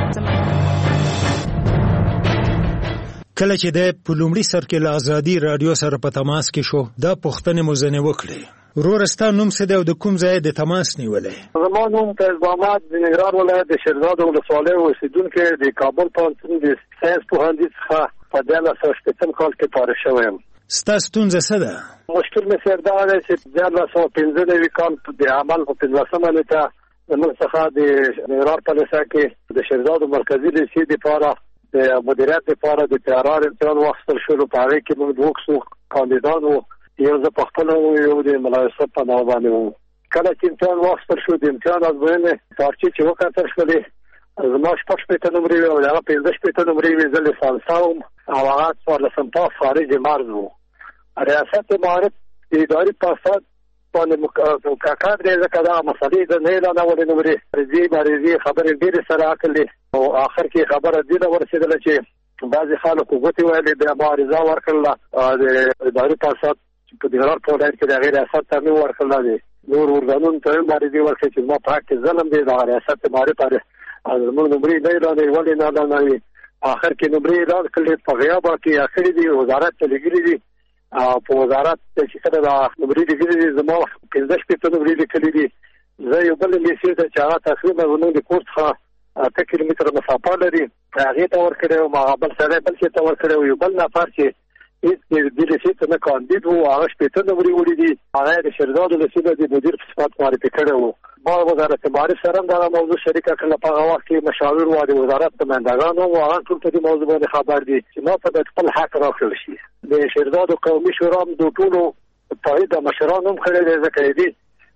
کله چې د پلومړي سر کې له ازادي راډیو سره په تماس کې شو، دا پوښتنې مو ځنې وکړې. ورورستا نوم څه دی او د کوم ځای د تماس نیولې؟ زما نوم فیض محمد د ننګرهار ولایت د شیرزاد ولسوالۍ اوسېدونکی د کابل پوهنتون د ساینس پوهنځي څخه په 1980 کال کې فارغ شوی یم. ستا ستونزه څه ده؟ مشکل مې سر دا دی چې 1995 کال د عمل په 15مه نیټه زموږ څخه د ننګرهار په لیسه کې د شیرزاد مرکزي لیسې دپاره د مدیریت لپاره د تیارار امتحان واخیستل شو. په هغې کې موږ 200 کاندیدان وو، یو زه پخپله وو، یو د ملا یوسف په نامه باندې وو. کله چې امتحان واخیستل شو، د امتحان ازموینې پارچې چې وکتل شولې، زما 6 نمرې وې او د هغه 15 نمرې وې. زه لیسانسا وم او هغه 14 پاس خارج مرز وو. ریاست معارف د اداري پاسات باندې کاکاد دی، ځکه دغه مسلې د نه اعلانولې نمرې مریضي خبرې ډېرې سره عقلې او آخر کې خبره دې ته ورسېدله چې بعضې خلکو ګوتې ویلې، بیا ما عریضه ورکړله د اداري پاسات په ننګرهار په ولایت کې د هغې ریاست ته مې ورکړله، د نور ارګانونو ته مې عریضې ورکړې چې زما په حق کې ظلم دی. دغه ریاست معارف زموږ نمرې نه اعلانوي، ولې نه اعلانوي؟ آخر کې نمرې اعلان کړلې، په غیابه کې اخرې دي، وزارت ته لېږلي دي او په وزارت چې کله دا نمرې لېږلي دي، زما 15 نمرې لیکلي دي. زه یو بل لیسې ته چې هغه تقریبا زموږ د کور څخه 8 کیلومتره مسافه لري، هغې ته ورکړی وم. هغه بل سړی بل شي ته ورکړی و. یو بل نفر چې هېڅ دې لیسې ته نه کاندید و، هغه 15 نمرې وړي دي، هغه یې د شیرزاد لیسې نه د مدیر په صفت معرفي کړی و. ما وزارت معارف سره هم دغه موضوع شریکه کړله. په هغه وخت کې مشاور وو، د وزارت نمایندګان وو، هغه ټول په دې موضوع باندې خبر دي چې ما ته باید خپل حق راکړل شي. د شیرزاد قومي شورا هم د ټولو تایید د مشرانو هم کړی دی، ځکه یې دي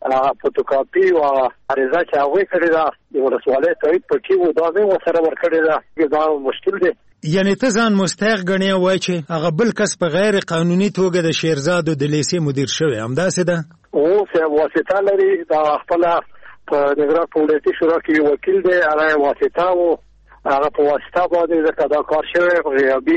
فوټوکاپي او عریضه چې هغه کړی دا د ولسوالۍ تایید پکې و دا مې وسره ورکړی دا مشکل دی. یعنی ته ځان مستحق ګڼې وای چې هغه بل کس په غیر قانوني توګه د شیرزادو د لیسې مدیر شوی همداسې ده؟ اوس واسطه لري دا خپل په نګران پولیسي شورا کې وکیل دی هغه واسطه و هغه په واسطه باندې دا کار شوی په غیابي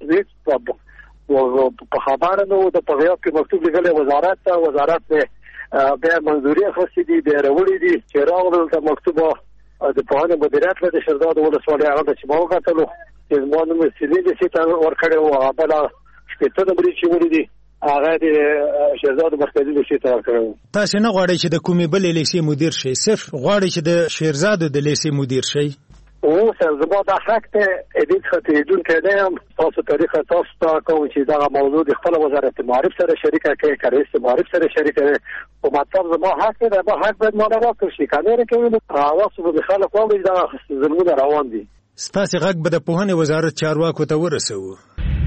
په خبره نو د په غیاب کې مکتوب لیکلی وزارت بیا منظوري اخیستې دي بیا راوړي دي چې راغلل د مکتوب د پوهنې مدیریت له شیرزاد ولسوالۍ هغه چې ما وکتلو چې زما نوم سیلې د سیټ ورکړی و هغه بله شپېته نمرې چې ولې دي هغه د شیرزاد مرکزي د سیټ ورکړی و. تاسې نه غواړئ چې د کومې بلې لیسې مدیر شئ صرف غواړئ چې د شیرزادو د لیسې مدیر شئ؟ اوس زما دا حق ته ادید خطیدونکی نه یم تاسو طریقه تاسو ته کوم چې دغه موضوع د خپل وزارت معارف سره شریکه کړئ که رئیس معارف سره شریکه کړئ خو مطلب زما حق دی دا حق باید مانا راکړل شي که نه کوي نو وخت به د خلک واوري دغه ظلمونه روان دي. ستاسې غږ به د پوهنې وزارت چارواکو ته ورسوو.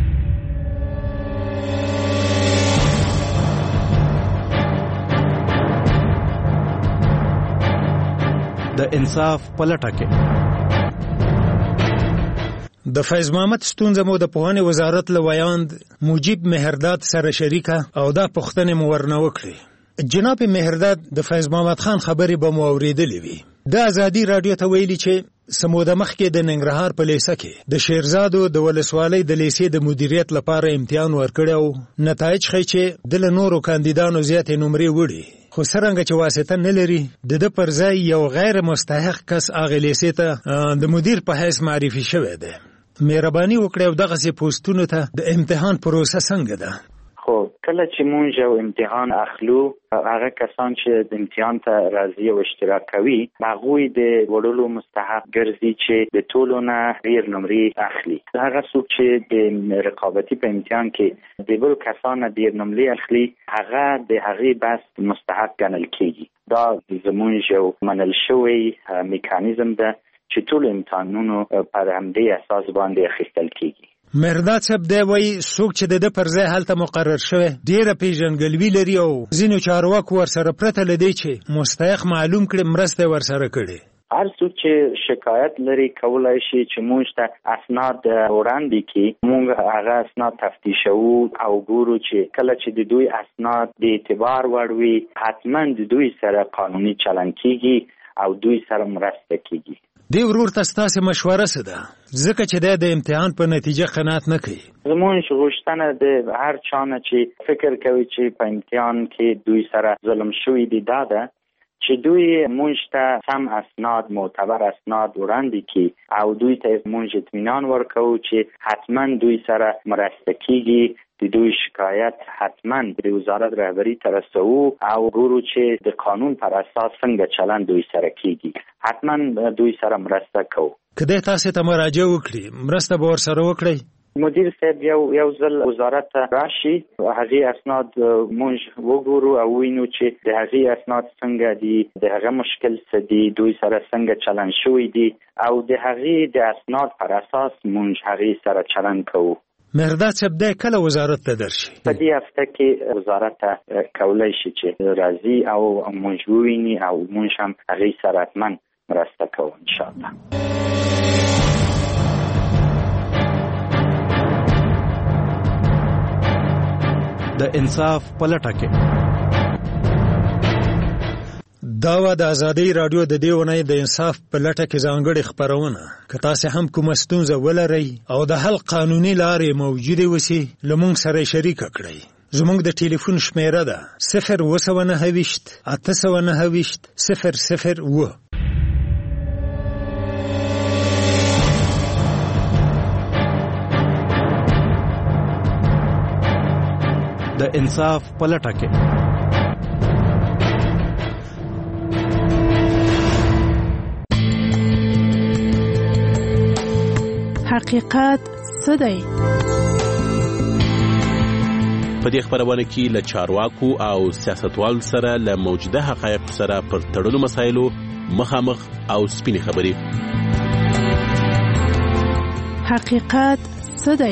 د انصاف پلټه کې د فیض محمد ستونزه مو د پوهنې وزارت له ویاند مجیب مهرداد سره شریکه او دا پوښتنې مو ورنه وکړې. جناب مهرداد د فیض محمد خان خبرې به مو اورېدلې وي. د ازادي راډیو ته ویلي چې سموده مخکې د ننګرهار په لیسه کې د شیرزادو د ولسوالۍ د لیسې د مدیریت لپاره امتحان ورکړی او نتایج ښیي چې د له نورو کاندیدانو زیاتې نمرې وړي خو څرنګه چې واسطه نه لري د پر ځای یو غیر مستحق کس هغې لیسې ته د مدیر په حیث معرفي شوی دی. مهرباني وکړئ او دغسې پوسټونو ته د امتحان پروسه څنګه ده؟ خو کله چې مونږ یو امتحان اخلو هغه کسان چې د امتحان ته راځي او اشتراک کوي هغوی د وړلو مستحق ګرځي چې د ټولو نه ډېر نمرې اخلي. هغه څوک چې د رقابتي په امتحان کې د بل کسان نه ډېر نمرې اخلي هغه د هغې بس مستحق ګڼل کېږي. دا زمونږ یو منل شوی میکانیزم ده چې ټول امتحانونو پر همدې اساس باندې اخیستل کېږي. مهرداد صاحب دی وایي څوک چې د پر ځای هلته مقرر شوی ډېره پیژنګلوي لري او ځینو چارواکو ورسره پرته له دی چې مستحق معلوم کړي مرسته ورسره کړي. هر څوک چې شکایت لري کولای شي چې موږ ته اسناد وړاندې کړي موږ هغه اسناد تفتیشوو او ګورو چې کله چې د دوی اسناد د اعتبار وړ وي حتما د دوی سره قانوني چلند کېږي او دوی سره مرسته کېږي. دی ورور ته ستاسې مشوره څه ده ځکه چې دی د امتحان په نتیجه قناعت نه کوي؟ زموږ غوښتنه د هر چا نه چې فکر کوي چې په امتحان کې دوی سره ظلم شوی دی دا ده چې دوی موږ ته سم اسناد معتبر اسناد وړاندې کړي او دوی ته موږ اطمینان ورکوو چې حتما دوی سره مرسته کېږي. د دوی شکایت حتما د وزارت رهبری ته رسوو او ګورو چې د قانون پر اساس څنګه چلند دوی سره کېږي. حتما دوی سره مرسته کوو. که دی تاسې ته مراجعه وکړي مرسته به ورسره وکړئ؟ مدیر صاحب یو ځل وزارت ته راشي هغې اسناد موږ وګورو او وینو چې د هغې اسناد څنګه دي د هغه مشکل څه دي دوی سره څنګه چلند شوی دي او د هغې د اسناد پر اساس موږ هغې سره چلند کوو. مهرداد صاحب دی کله وزارت ته درشي؟ په دې هفته کې وزارت ته کولی شي چې راځي او موږ وویني او موږ هم هغې سره حتما مرسته کوو انشاءالله. د انصاف پلټه کې دا و د ازادي رادیو د دې ونې د انصاف په لټه کې ځانګړې خبرونه که تاسو هم کومه ستونزه ولرئ او د حل قانوني لارې موجوده وسی لمونږ سره شریک کړئ. زمونږ د ټلیفون شمیره ده 029 829 001. د انصاف پلټه کې حقیقت څه دی؟ په دې خبرونه کې له چارواکو او سیاستوالو سره له موجوده حقایقو سره پر تړلو مسایلو مخامخ او سپینې خبرې. حقیقت څه دی؟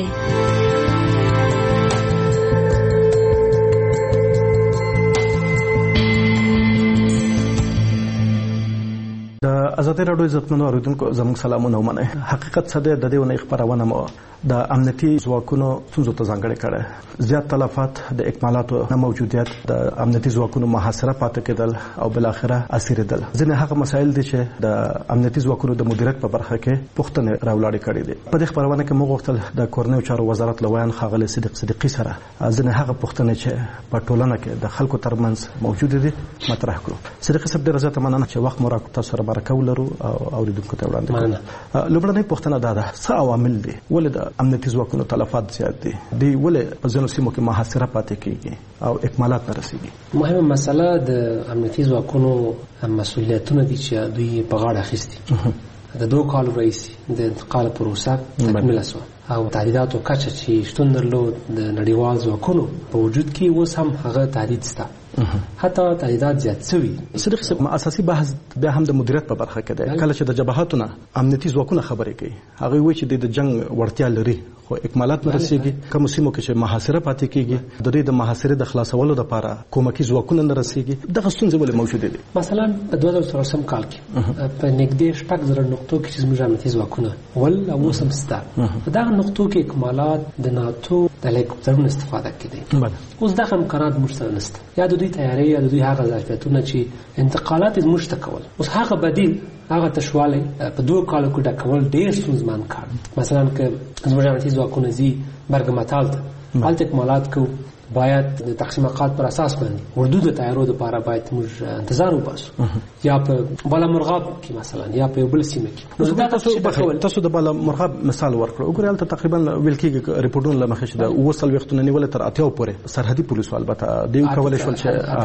د ازادي راډیو عزتمنو اوریدونکو زموږ سلامونه ومنئ. حقیقت څه دی؟ د دې ونې خبرونه مو د امنیتي ځواکونو څنګه ته ځانګړي کړي. زیات تلفات د اکمالاتو نه موجودیت، د امنیتي ځواکونو محاصره پاتې کېدل او بل اخره اسیردل. ځینې هغه مسایل دي چې د امنیتي ځواکونو د مدیریت په برخه کې پوښتنه راولاړې کړې دي. په دې خبرونه کې موږ غوښتل د کورنیو چارو وزارت لویان ښاغلي صدیق صدیقي سره ځینې هغه پوښتنې چې په ټولنه کې د خلکو ترمنځ موجود دي مطرح کړو. صدیقي صاحب ډېر زیاته مننه چې وخت مو راکړ. تاسو سره برکت ولرو او اوریدونکو ته وړاندې کړو. لومړنۍ پوښتنه دا ده، څه عوامل دي ولې د امنیتي ځواکونو تلفات زیات دي؟ دی ولې په ځینو سیمو کې محاصره پاتې کیږي او اکمالات نه رسیږي؟ مهمه مسله د امنیتي ځواکونو مسؤلیتونه دي چې دوی په غاړه اخیستي. د 2 کالو رئیس د انتقال پروسه تکمیل شوه او تهدیداتو کچه چې شتون درلود د نړیوال ځواکونو په وجود کې اوس هم هغه تهدید شته، حتی تهدیدات زیات شوي. صدیق صاحب، اساسي بحث بیا هم د مدیریت په برخه کې دی. کله چې د جبهاتونه امنیتي ځواکونه خبرې کوي، هغه وایي چې د جنگ وړتیا لري خو اکمالات نه رسیږي. کوم سیمو کې چې محاصره پاتې کیږي، د دې د محاصرې د خلاصولو لپاره کومکي ځواکونه نه رسیږي. دغه ستونزې ولې موجودې دي؟ مثلا په 2014 کال کې په نږدې 6,000 نقطو کې چې زموږ امنیتي ځواکونه ول او اوس هم شته. په دغه نقطو کې اکمالات د ناتو د هلیکوپټرونو استفاده کېدی. اوس دغه امکانات موږ سره نشته. یا د دوی تیاری یا د دوی هغه ظرفیتونه چې انتقالات موږ ته کول. اوس هغه بدیل هغه تشواله په 2 کالو کې ډکول ډېر ستونزمن کار. مثلا که زموږ امنیتي ځواکونه زی برګمتال ته هلته اکمالات کو، باید د تقسیمات پر اساس باندې اردو د تیارو لپاره باید موږ انتظار وباسو. یا په بالامرغاب کې مثلا یا په بل سیمه کې. تاسو د بالامرغاب مثال ورکړو. وګورئ هلته تقریبا ویل کېږي ریپورټونه لمخې چې د 200 وختونه نیول تر 80 پورې سرحدي پولیسو البته دوی کولای شول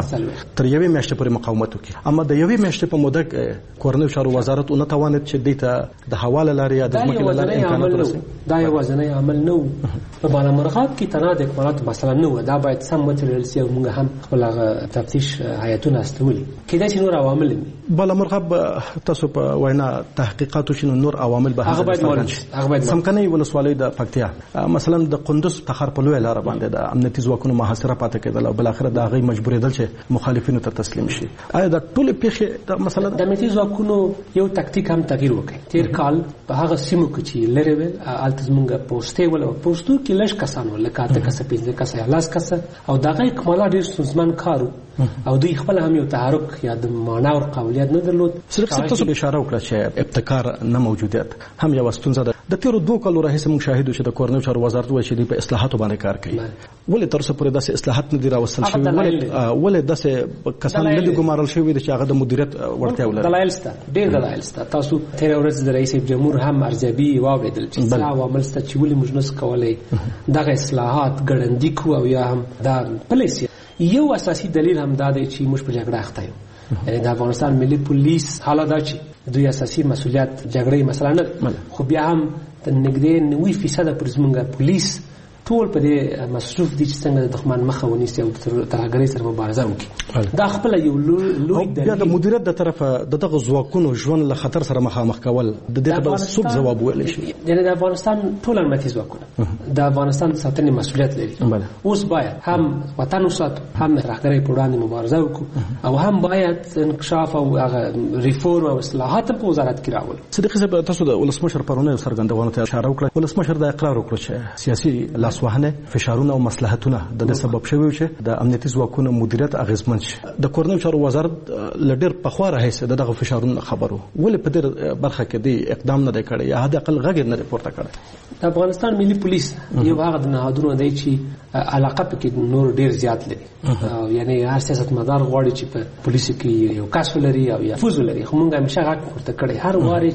چې تر یوې میاشتې پورې مقاومت وکړي. اما د یوې میاشتې په موده کې کورنیو چارو وزارت اون توانید چې د ته د حواله لارې یا د ځمکې لارې امکانات ورسوي. دا یو وزنی عمل نه و. په بالامرغاب کې تنها د اکمالات مثلا نه و. دا باید سم وترل سي او موږ هم خپل تفتیش هیئتونه استولي. کله چې نور عوامل دي بالامرغاب تاسو په وینا تحقیقاتو شنو نور عوامل به هغه باید سمکنه ولسوالۍ د پکتیا مثلا د قندوز تخار په لوی لار باندې د امنیتي ځواکونو محاصره پاتې کېدل او بل اخر د هغه مجبورېدل چې مخالفینو ته تسلیم شي. آیا د ټول پیښې مثلا د امنیتي ځواکونو یو تکتیک هم تغییر وکړي؟ تیر کال په هغه سیمو کې چې لری ول التزمنګ پوسټي ول پوسټو کې لږ کسان ول کاته کسه 15 کسه لاس کسه او دغه اکمالات ډېر ستونزمن کارو او دوی خپل هم یو تحرک یا د معنا او قابلیت نه درلود. صرف تاسو اشاره وکړه چې ابتکار نه موجودیت هم یو ستونزه ده. د تیرو 2 کالو راهیسې موږ شاهدو چې د کورنیو چارو وزارت وایي چې په اصلاحاتو باندې کار کوي. ولې تر اوسه پورې داسې اصلاحات نه دي راوستل شوي؟ ولې داسې کسان نه دي ګمارل شوي چې هغه د مدیریت وړتیا ولري؟ دلایل شته، ډېر دلایل شته. تاسو تیر ورځ د رئیس جمهور هم ارزیابي واورېدل چې څه عوامل شته چې ولې موږ نس کولای دغه اصلاحات ګړندي کو او یا هم دا پالیسي. یو اساسي دلیل هم دا دی چې موږ په جګړه اخته یو. یعنی د افغانستان ملي پولیس حالا دا چې دوی اساسي مسؤلیت جګړې مثلا نه، خو بیا هم د نږدې 90% پر زمونږ پولیس ټول په دې مصروف دي چې څنګه د دښمن مخه ونیسي او ترهګرۍ سره مبارزه وکړي. دا خپل یو لوی دلیل. بیا د مدیریت د طرفه دغه ځواکونو ژوند له خطر سره مخامخ کول د دې په څوب جواب ویل شي. یعنی د افغانستان ټول امنیتي ځواکونه د افغانستان ساتنې مسؤلیت لري. اوس باید هم وطن وساتو، هم ترهګرۍ پر وړاندې مبارزه وکړو او هم باید انکشاف او ریفورم او اصلاحات په وزارت کې راول. صدیق صاحب، تاسو د ولسمشر پرونه څرګندونو ته اشاره وکړه. ولسمشر دا اقرار وکړ چې سیاسي لاسوهنه، فشارونه او مصلحتونه د سبب شوی چې د امنیتي ځواکونو مدیریت اغیزمن شي. د کورنیو چارو وزارت لډر په خوا راهیسه دغه فشارونه خبرو. ولې په دې برخه کې دی اقدام نه دی کړی یا حد اقل غږ نه پورته کړی؟ د افغانستان ملي پولیس یو هغه د نهادونو دی چې علاقه پکې نور ډیر زیات لري. یعنی هر سیاستمدار غواړي چې په پولیس کې یو کس ولري او یا فوز ولري. خو موږ همیشه غږ پورته کړی هر واره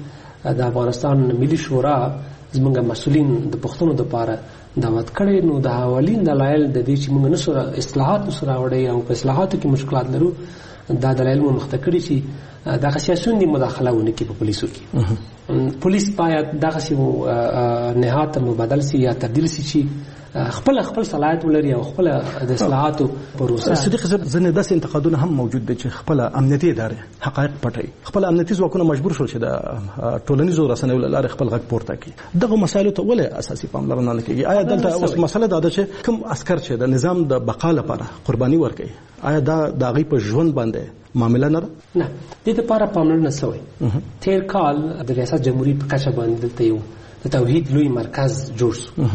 چې د افغانستان ملي شورا زموږ مسؤلین د پښتنو لپاره دعوت کړي. نو د حوالین دلایل د دې چې موږ نسو اصلاحات نسو راوړی او په اصلاحاتو کې مشکلات لرو، دا دلایل مو مخته کړي چې دغه سیاسيون دي مداخله ونه کوي په پولیسو کې. پولیس باید دغه سی نهایت مبادل سي یا تبدیل سي چې خپل صلاحیت ولري او خپل د اصلاحاتو پروسه. صدیق صاحب ځنې داسې انتقادونه هم موجود دي چې خپل امنیتي ادارې حقایق پټوي، خپل امنیتي ځواکونه مجبور شول چې د ټولنیزو رسنیو له لارې خپل غږ پورته کړي. دغه مسایلو ته ولې اساسي پاملرنه نه کیږي؟ آیا دلته اوس مسله دا ده چې کوم عسكر چې د نظام د بقا لپاره قرباني ورکوي، آیا دا د هغوی په ژوند باندې معامله نه ده؟ نه، دې لپاره پاملرنه شوې. تیر کال د ریاست جمهوریت په کچه باندې دلته یو د توحید لوی مرکز جوړ شو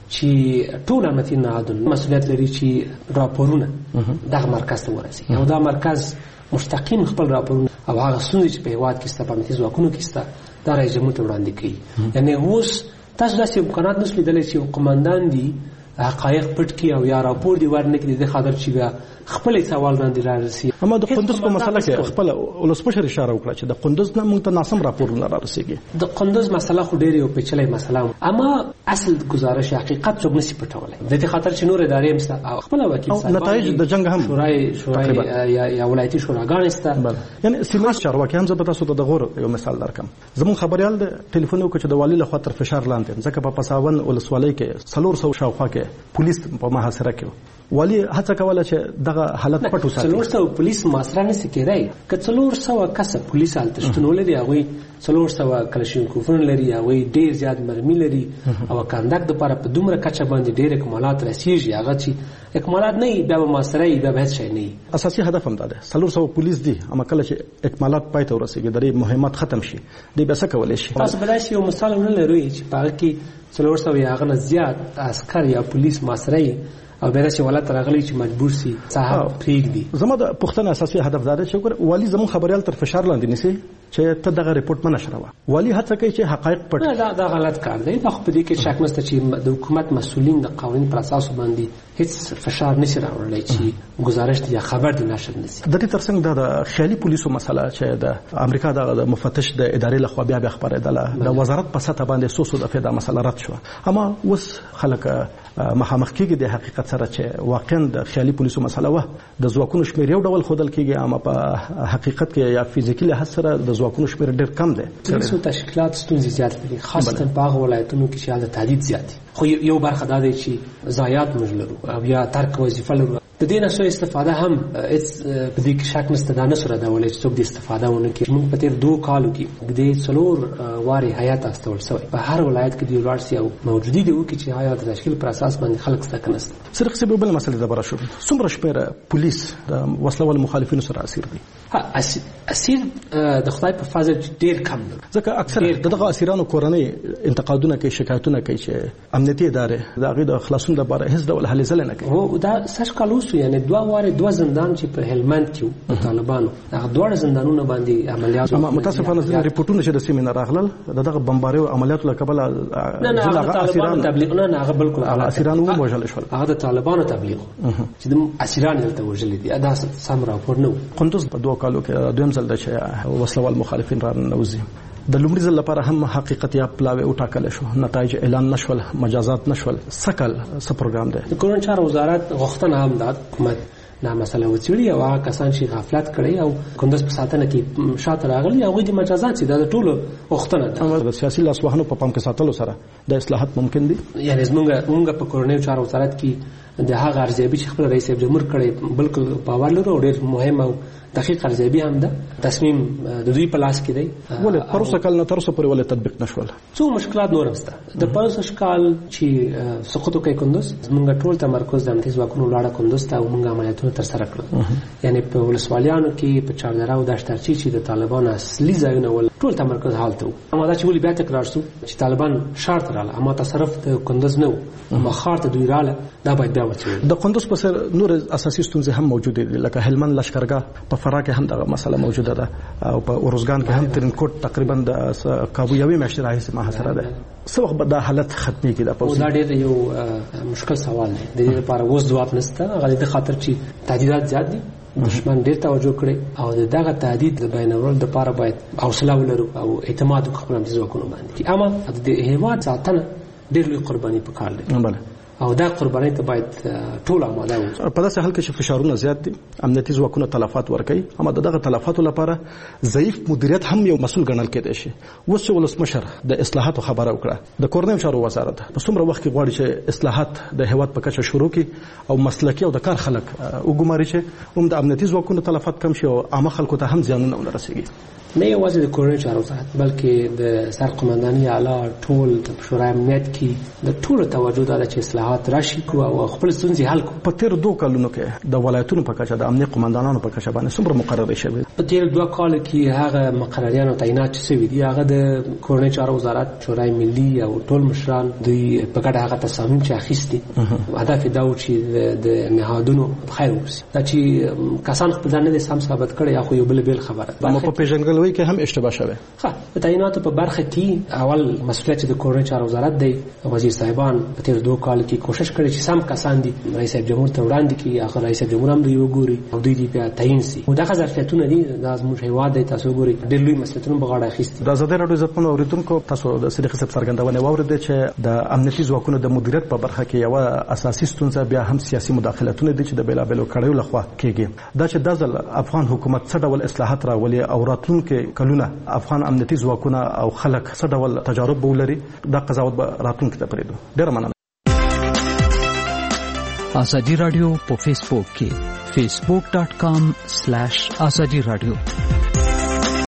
چې ټول امنیتي نهادونه مسؤلیت لري چې راپورونه دغه مرکز ته ورسي او دا مرکز مستقیم خپل راپورونه او هغه ستونزې چې په هېواد کې شته په امنیتي ځواکونو کې شته دا رئیس جمهور ته وړاندې کوي. یعنې اوس تاسو داسې امکانات نشئ لیدلی چې یو قمندان دي حقایق پټ کړي او یا راپور دی ورنه کړي د خاطر چې بیا خپل سوال باندې رارسي. اما د قندوز په مسله کې خپل ولسمشر اشاره وکړه چې د قندوز نه موږ ته ناسم راپورونه رارسيږي. د قندوز مسله خو ډېر یو پیچلې مسله، اما اصل گزارش حقیقت څوک نشي پټولای. د دې خاطر چې نور ادارې هم خپل وکیل صاحب نتایج د جنگ هم شورای یا ولایتي شوراګان است. یعنی سیمه چارواکي هم زبر تاسو ته د غور یو مثال درکم. زمون خبريال د ټلیفون وکړه چې د والی له خاطر فشار لاندې ځکه په پساون ولسوالۍ کې 300 شاوخوا کې پولیس په محاصره کې والی هڅه کوله چې دغه حالت پټ وساتي. 300 پولیس محاصره نشي کېدای که 300 کس پولیس حالت شتون لري، هغه 300 کلاشینکوفونه لري، هغه ډیر زیات مرمي لري او کاندک د لپاره په دومره کچه باندې ډیر اکمالات رسیږي. هغه چې اکمالات نه بیا به محاصره بیا به شي نه. اساسي هدف هم ده 300 پولیس دي، اما کله چې اکمالات پای ته ورسیږي د مهمات ختم شي دی به څه کولای شي. تاسو بلای شي یو مثال نه لري چې په کې 300 یا هغه زیات عسكر یا پولیس محاصره او بیا چې ولایت راغلی چې مجبور سي صاحب پریږدي. زموږ د پښتنه اساسي هدف دا دی چې ګور والی زموږ خبريال تر فشار لاندې نيسي چې ته دغه ریپورت منه شروه. والی هڅه کوي چې حقایق پټ. دا غلط کار دی. دا خو په دې کې شک نشته چې د حکومت مسؤلین د قوانین پر اساس باندې هیڅ فشار نشي راوړلی چې گزارش یا خبر دی نشر نشي. د دې ترڅنګ د خیالي پولیسو مسله چې د امریکا د مفتش د ادارې لخوا بیا خبرېدله د وزارت په سطح باندې سوسو د فدا مسله رد شو، اما اوس خلک مخامخ کېږي د حقیقت سره چې واقعا د خیالي پولیسو مسله و د ځواکونو شمېر یو ډول خودل کېږي، اما په حقیقت کې یا فزیکي لحاظ سره د ځواکونو شمېر ډېر کم دی. پولیسو تشکیلات ستونزې زیات لري، خاصتا په هغه ولایتونو کې چې د تعدید زیات دي. خو یو برخه دا دی چې ضایعات موږ لرو او یا ترک وظیفه لرو. د دې نشو استفاده هم په دې کې شک نشته دا نه سره دا ولې چې څوک د استفاده ونه کړي. موږ په تیر 2 کالو کې د 4 واري حیات استول شوی په هر ولایت کې د ولارسي او موجودي دی وکړي چې حیات د تشکیل پر اساس باندې خلک ستکنست. سرخ سبب بل مسله د براشو څومره شمېر پولیس د وسلوال مخالفینو سره اسیر دي؟ اسیر د خدای په فضل ډیر کم دي، ځکه اکثر دغه اسیرانو کورنۍ انتقادونه کوي، شکایتونه کوي چې امنیتي ادارې د هغې د خلاصون لپاره هیڅ ډول هلې ځلې نه کوي. هو دا سږ کال وسو، یعنې 2 زندان چې په هلمند کې د طالبانو هغه 2 زندانونه باندې عملیات. متاسفانه د ریپورتونه چې د سیمې نه راغلل دغه بمباریو عملیاتو له کبله هغه طالبانو تبلیغ نه هغه بالکل اسیران وژل شول. هغه د طالبانو تبلیغ چې د اسیران دلته وژل دي. دا سم راپور نه و. قندوز په 2 کالو کې دویم ځل د وسلوال مخالفین را نوځي. د لومړي ځل لپاره هم حقیقت یا پلاوی او ټاکل شو، نتایج اعلان نشول، مجازات نشول. سکل څه پروګرام دی؟ د کورن چارو وزارت غوښتنه هم ده حکومت دا مسله وڅېړي او هغه کسان چې غفلت کړي او کندوز په ساتنه کې شاته راغلي هغوی د مجازات چې د ټولو غوښتنه ده. د سیاسي لاسوهنو په پام کې ساتلو سره د اصلاحات ممکن دي. یعنې زمونږ په کورنیو چارو وزارت کې د هغه ارزیابي چې خپل رئیس جمهور کړي بالکل باور لرو او ډېر مهم او دقیق ارزیابي هم ده. تصمیم د دوی په لاس کې دی. ولې پروسه کال نه تر اوسه پورې ولې تطبیق نشول؟ څو مشکلات نور هم شته. د پروسه کال چې سقوط وکړي کندوز، زمونږ ټول تمرکز د امنیتي ځواکونو لاړه کندوز ته او موږ عملیاتونه ترسره کړل. یعنې په ولسوالیانو کې په چاردره او دشترچي چې د طالبانو اصلي ځایونه ول ټول تمرکز حالته و. اما دا چې ولې بیا تکرار شو چې طالبان ښار ته راغله، اما تصرف د کندوز نه و، اما ښار ته دوی راغله. دا باید بیا وڅېړل. د کندوز په سر نور اساسي ستونزې هم موجودې دي، لکه هلمند لشکرګاه، په فراه کې هم دغه مسله موجوده ده او په اورزګان کې هم ترینکوټ تقریبا د کابو یوې میاشتې راهیسې محاصره ده. څه وخت به دا حالت ختمېږي؟ دا ډېر یو مشکل سوال دی. د دې لپاره اوس ځواب نشته، هغه د خاطر چې تهدیدات زیات دي، دشمن ډېر توجه کړي او دغه تهدید د بین‌الملل لپاره باید حوصله ولرو او اعتماد وکړو په خپل ځواکونو باندې. اما د هېواد ساتنه ډېر لوی قرباني پکار دی. او دا قرباني ته باید ټول آماده وو. په داسې حال کې چې فشارونه زیات دي، امنیتي ځواکونه تلفات ورکوي، اما دغه تلفاتو لپاره ضعیف مدیریت هم یو مسؤل ګڼل کېدای شي. اوس چې ولسمشر د اصلاحاتو خبره وکړه، د کورنیو چارو وزارت په څومره وخت کې غواړي چې اصلاحات د هیواد په کچه شروع کړي او مسلکي او د کار خلک وګماري چې هم د امنیتي ځواکونو تلفات کم شي او عامه خلکو ته هم زیانونه ونه رسیږي. نه یوازې د کورنیو چارو وزارت بلکې د سرقمنداني اعلی ټول د شورای امنیت کې د ټول توجه ده چې اصلاحات راشي او خپل ستونزې حل کړي. په تیر 2 کلونو کې د ولایتونو په کچه د امنیت قومندانانو په کچه باندې څومره مقررې شوې؟ په تیر 2 کال کې هغه مقرریان تعینات شوي دي. هغه د کورنیو چارو وزارت، شورای ملي او ټول مشران دوی په ګډه هغه تصامیم چې اخیستي، هدف دا و چې د نهادونو خیر وشي. دا چې کسان خپل ځان نه سم ثابت کړي یا خو یو بل خبره ما په پیژنګلوي کې هم اشتباه شوه. په تعیناتو په برخه کې اول مسؤلیت د کورنیو چارو وزارت دی. وزیر صاحبان په تیر 2 کال کې کوشش کړې چې سم کسان دي رئیس جمهور ته وړاندې کړي، هغه رئیس جمهور هم دوی وګوري او دوی دې په تعین سي. دا ظرفیتونه دي د زموږ هیواد د تاسو وګوري ډېر لوی مسؤلیتونه په غاړه اخیستي. د آزادۍ راډیو عزتمنو اوریدونکو، تاسو د صدیق صاحب څرګندونه واوریده چې د امنیتي ځواکونو د مدیریت په برخه کې یو اساسي ستونزه بیا هم سیاسي مداخلتونه دي چې د بیلابلو کړیو لخوا کېږي. دا چې د ځل افغان حکومت څه ډول اصلاحات راولي او راتلونکي کلونه افغان امنیتي ځواکونه او خلک څه ډول تجارب ولري، دا قضاوت به راتلونکي ته پرېږدو. ډېره مننه. آزادی رادیو په فیسبوک کې facebook.com/azadi radio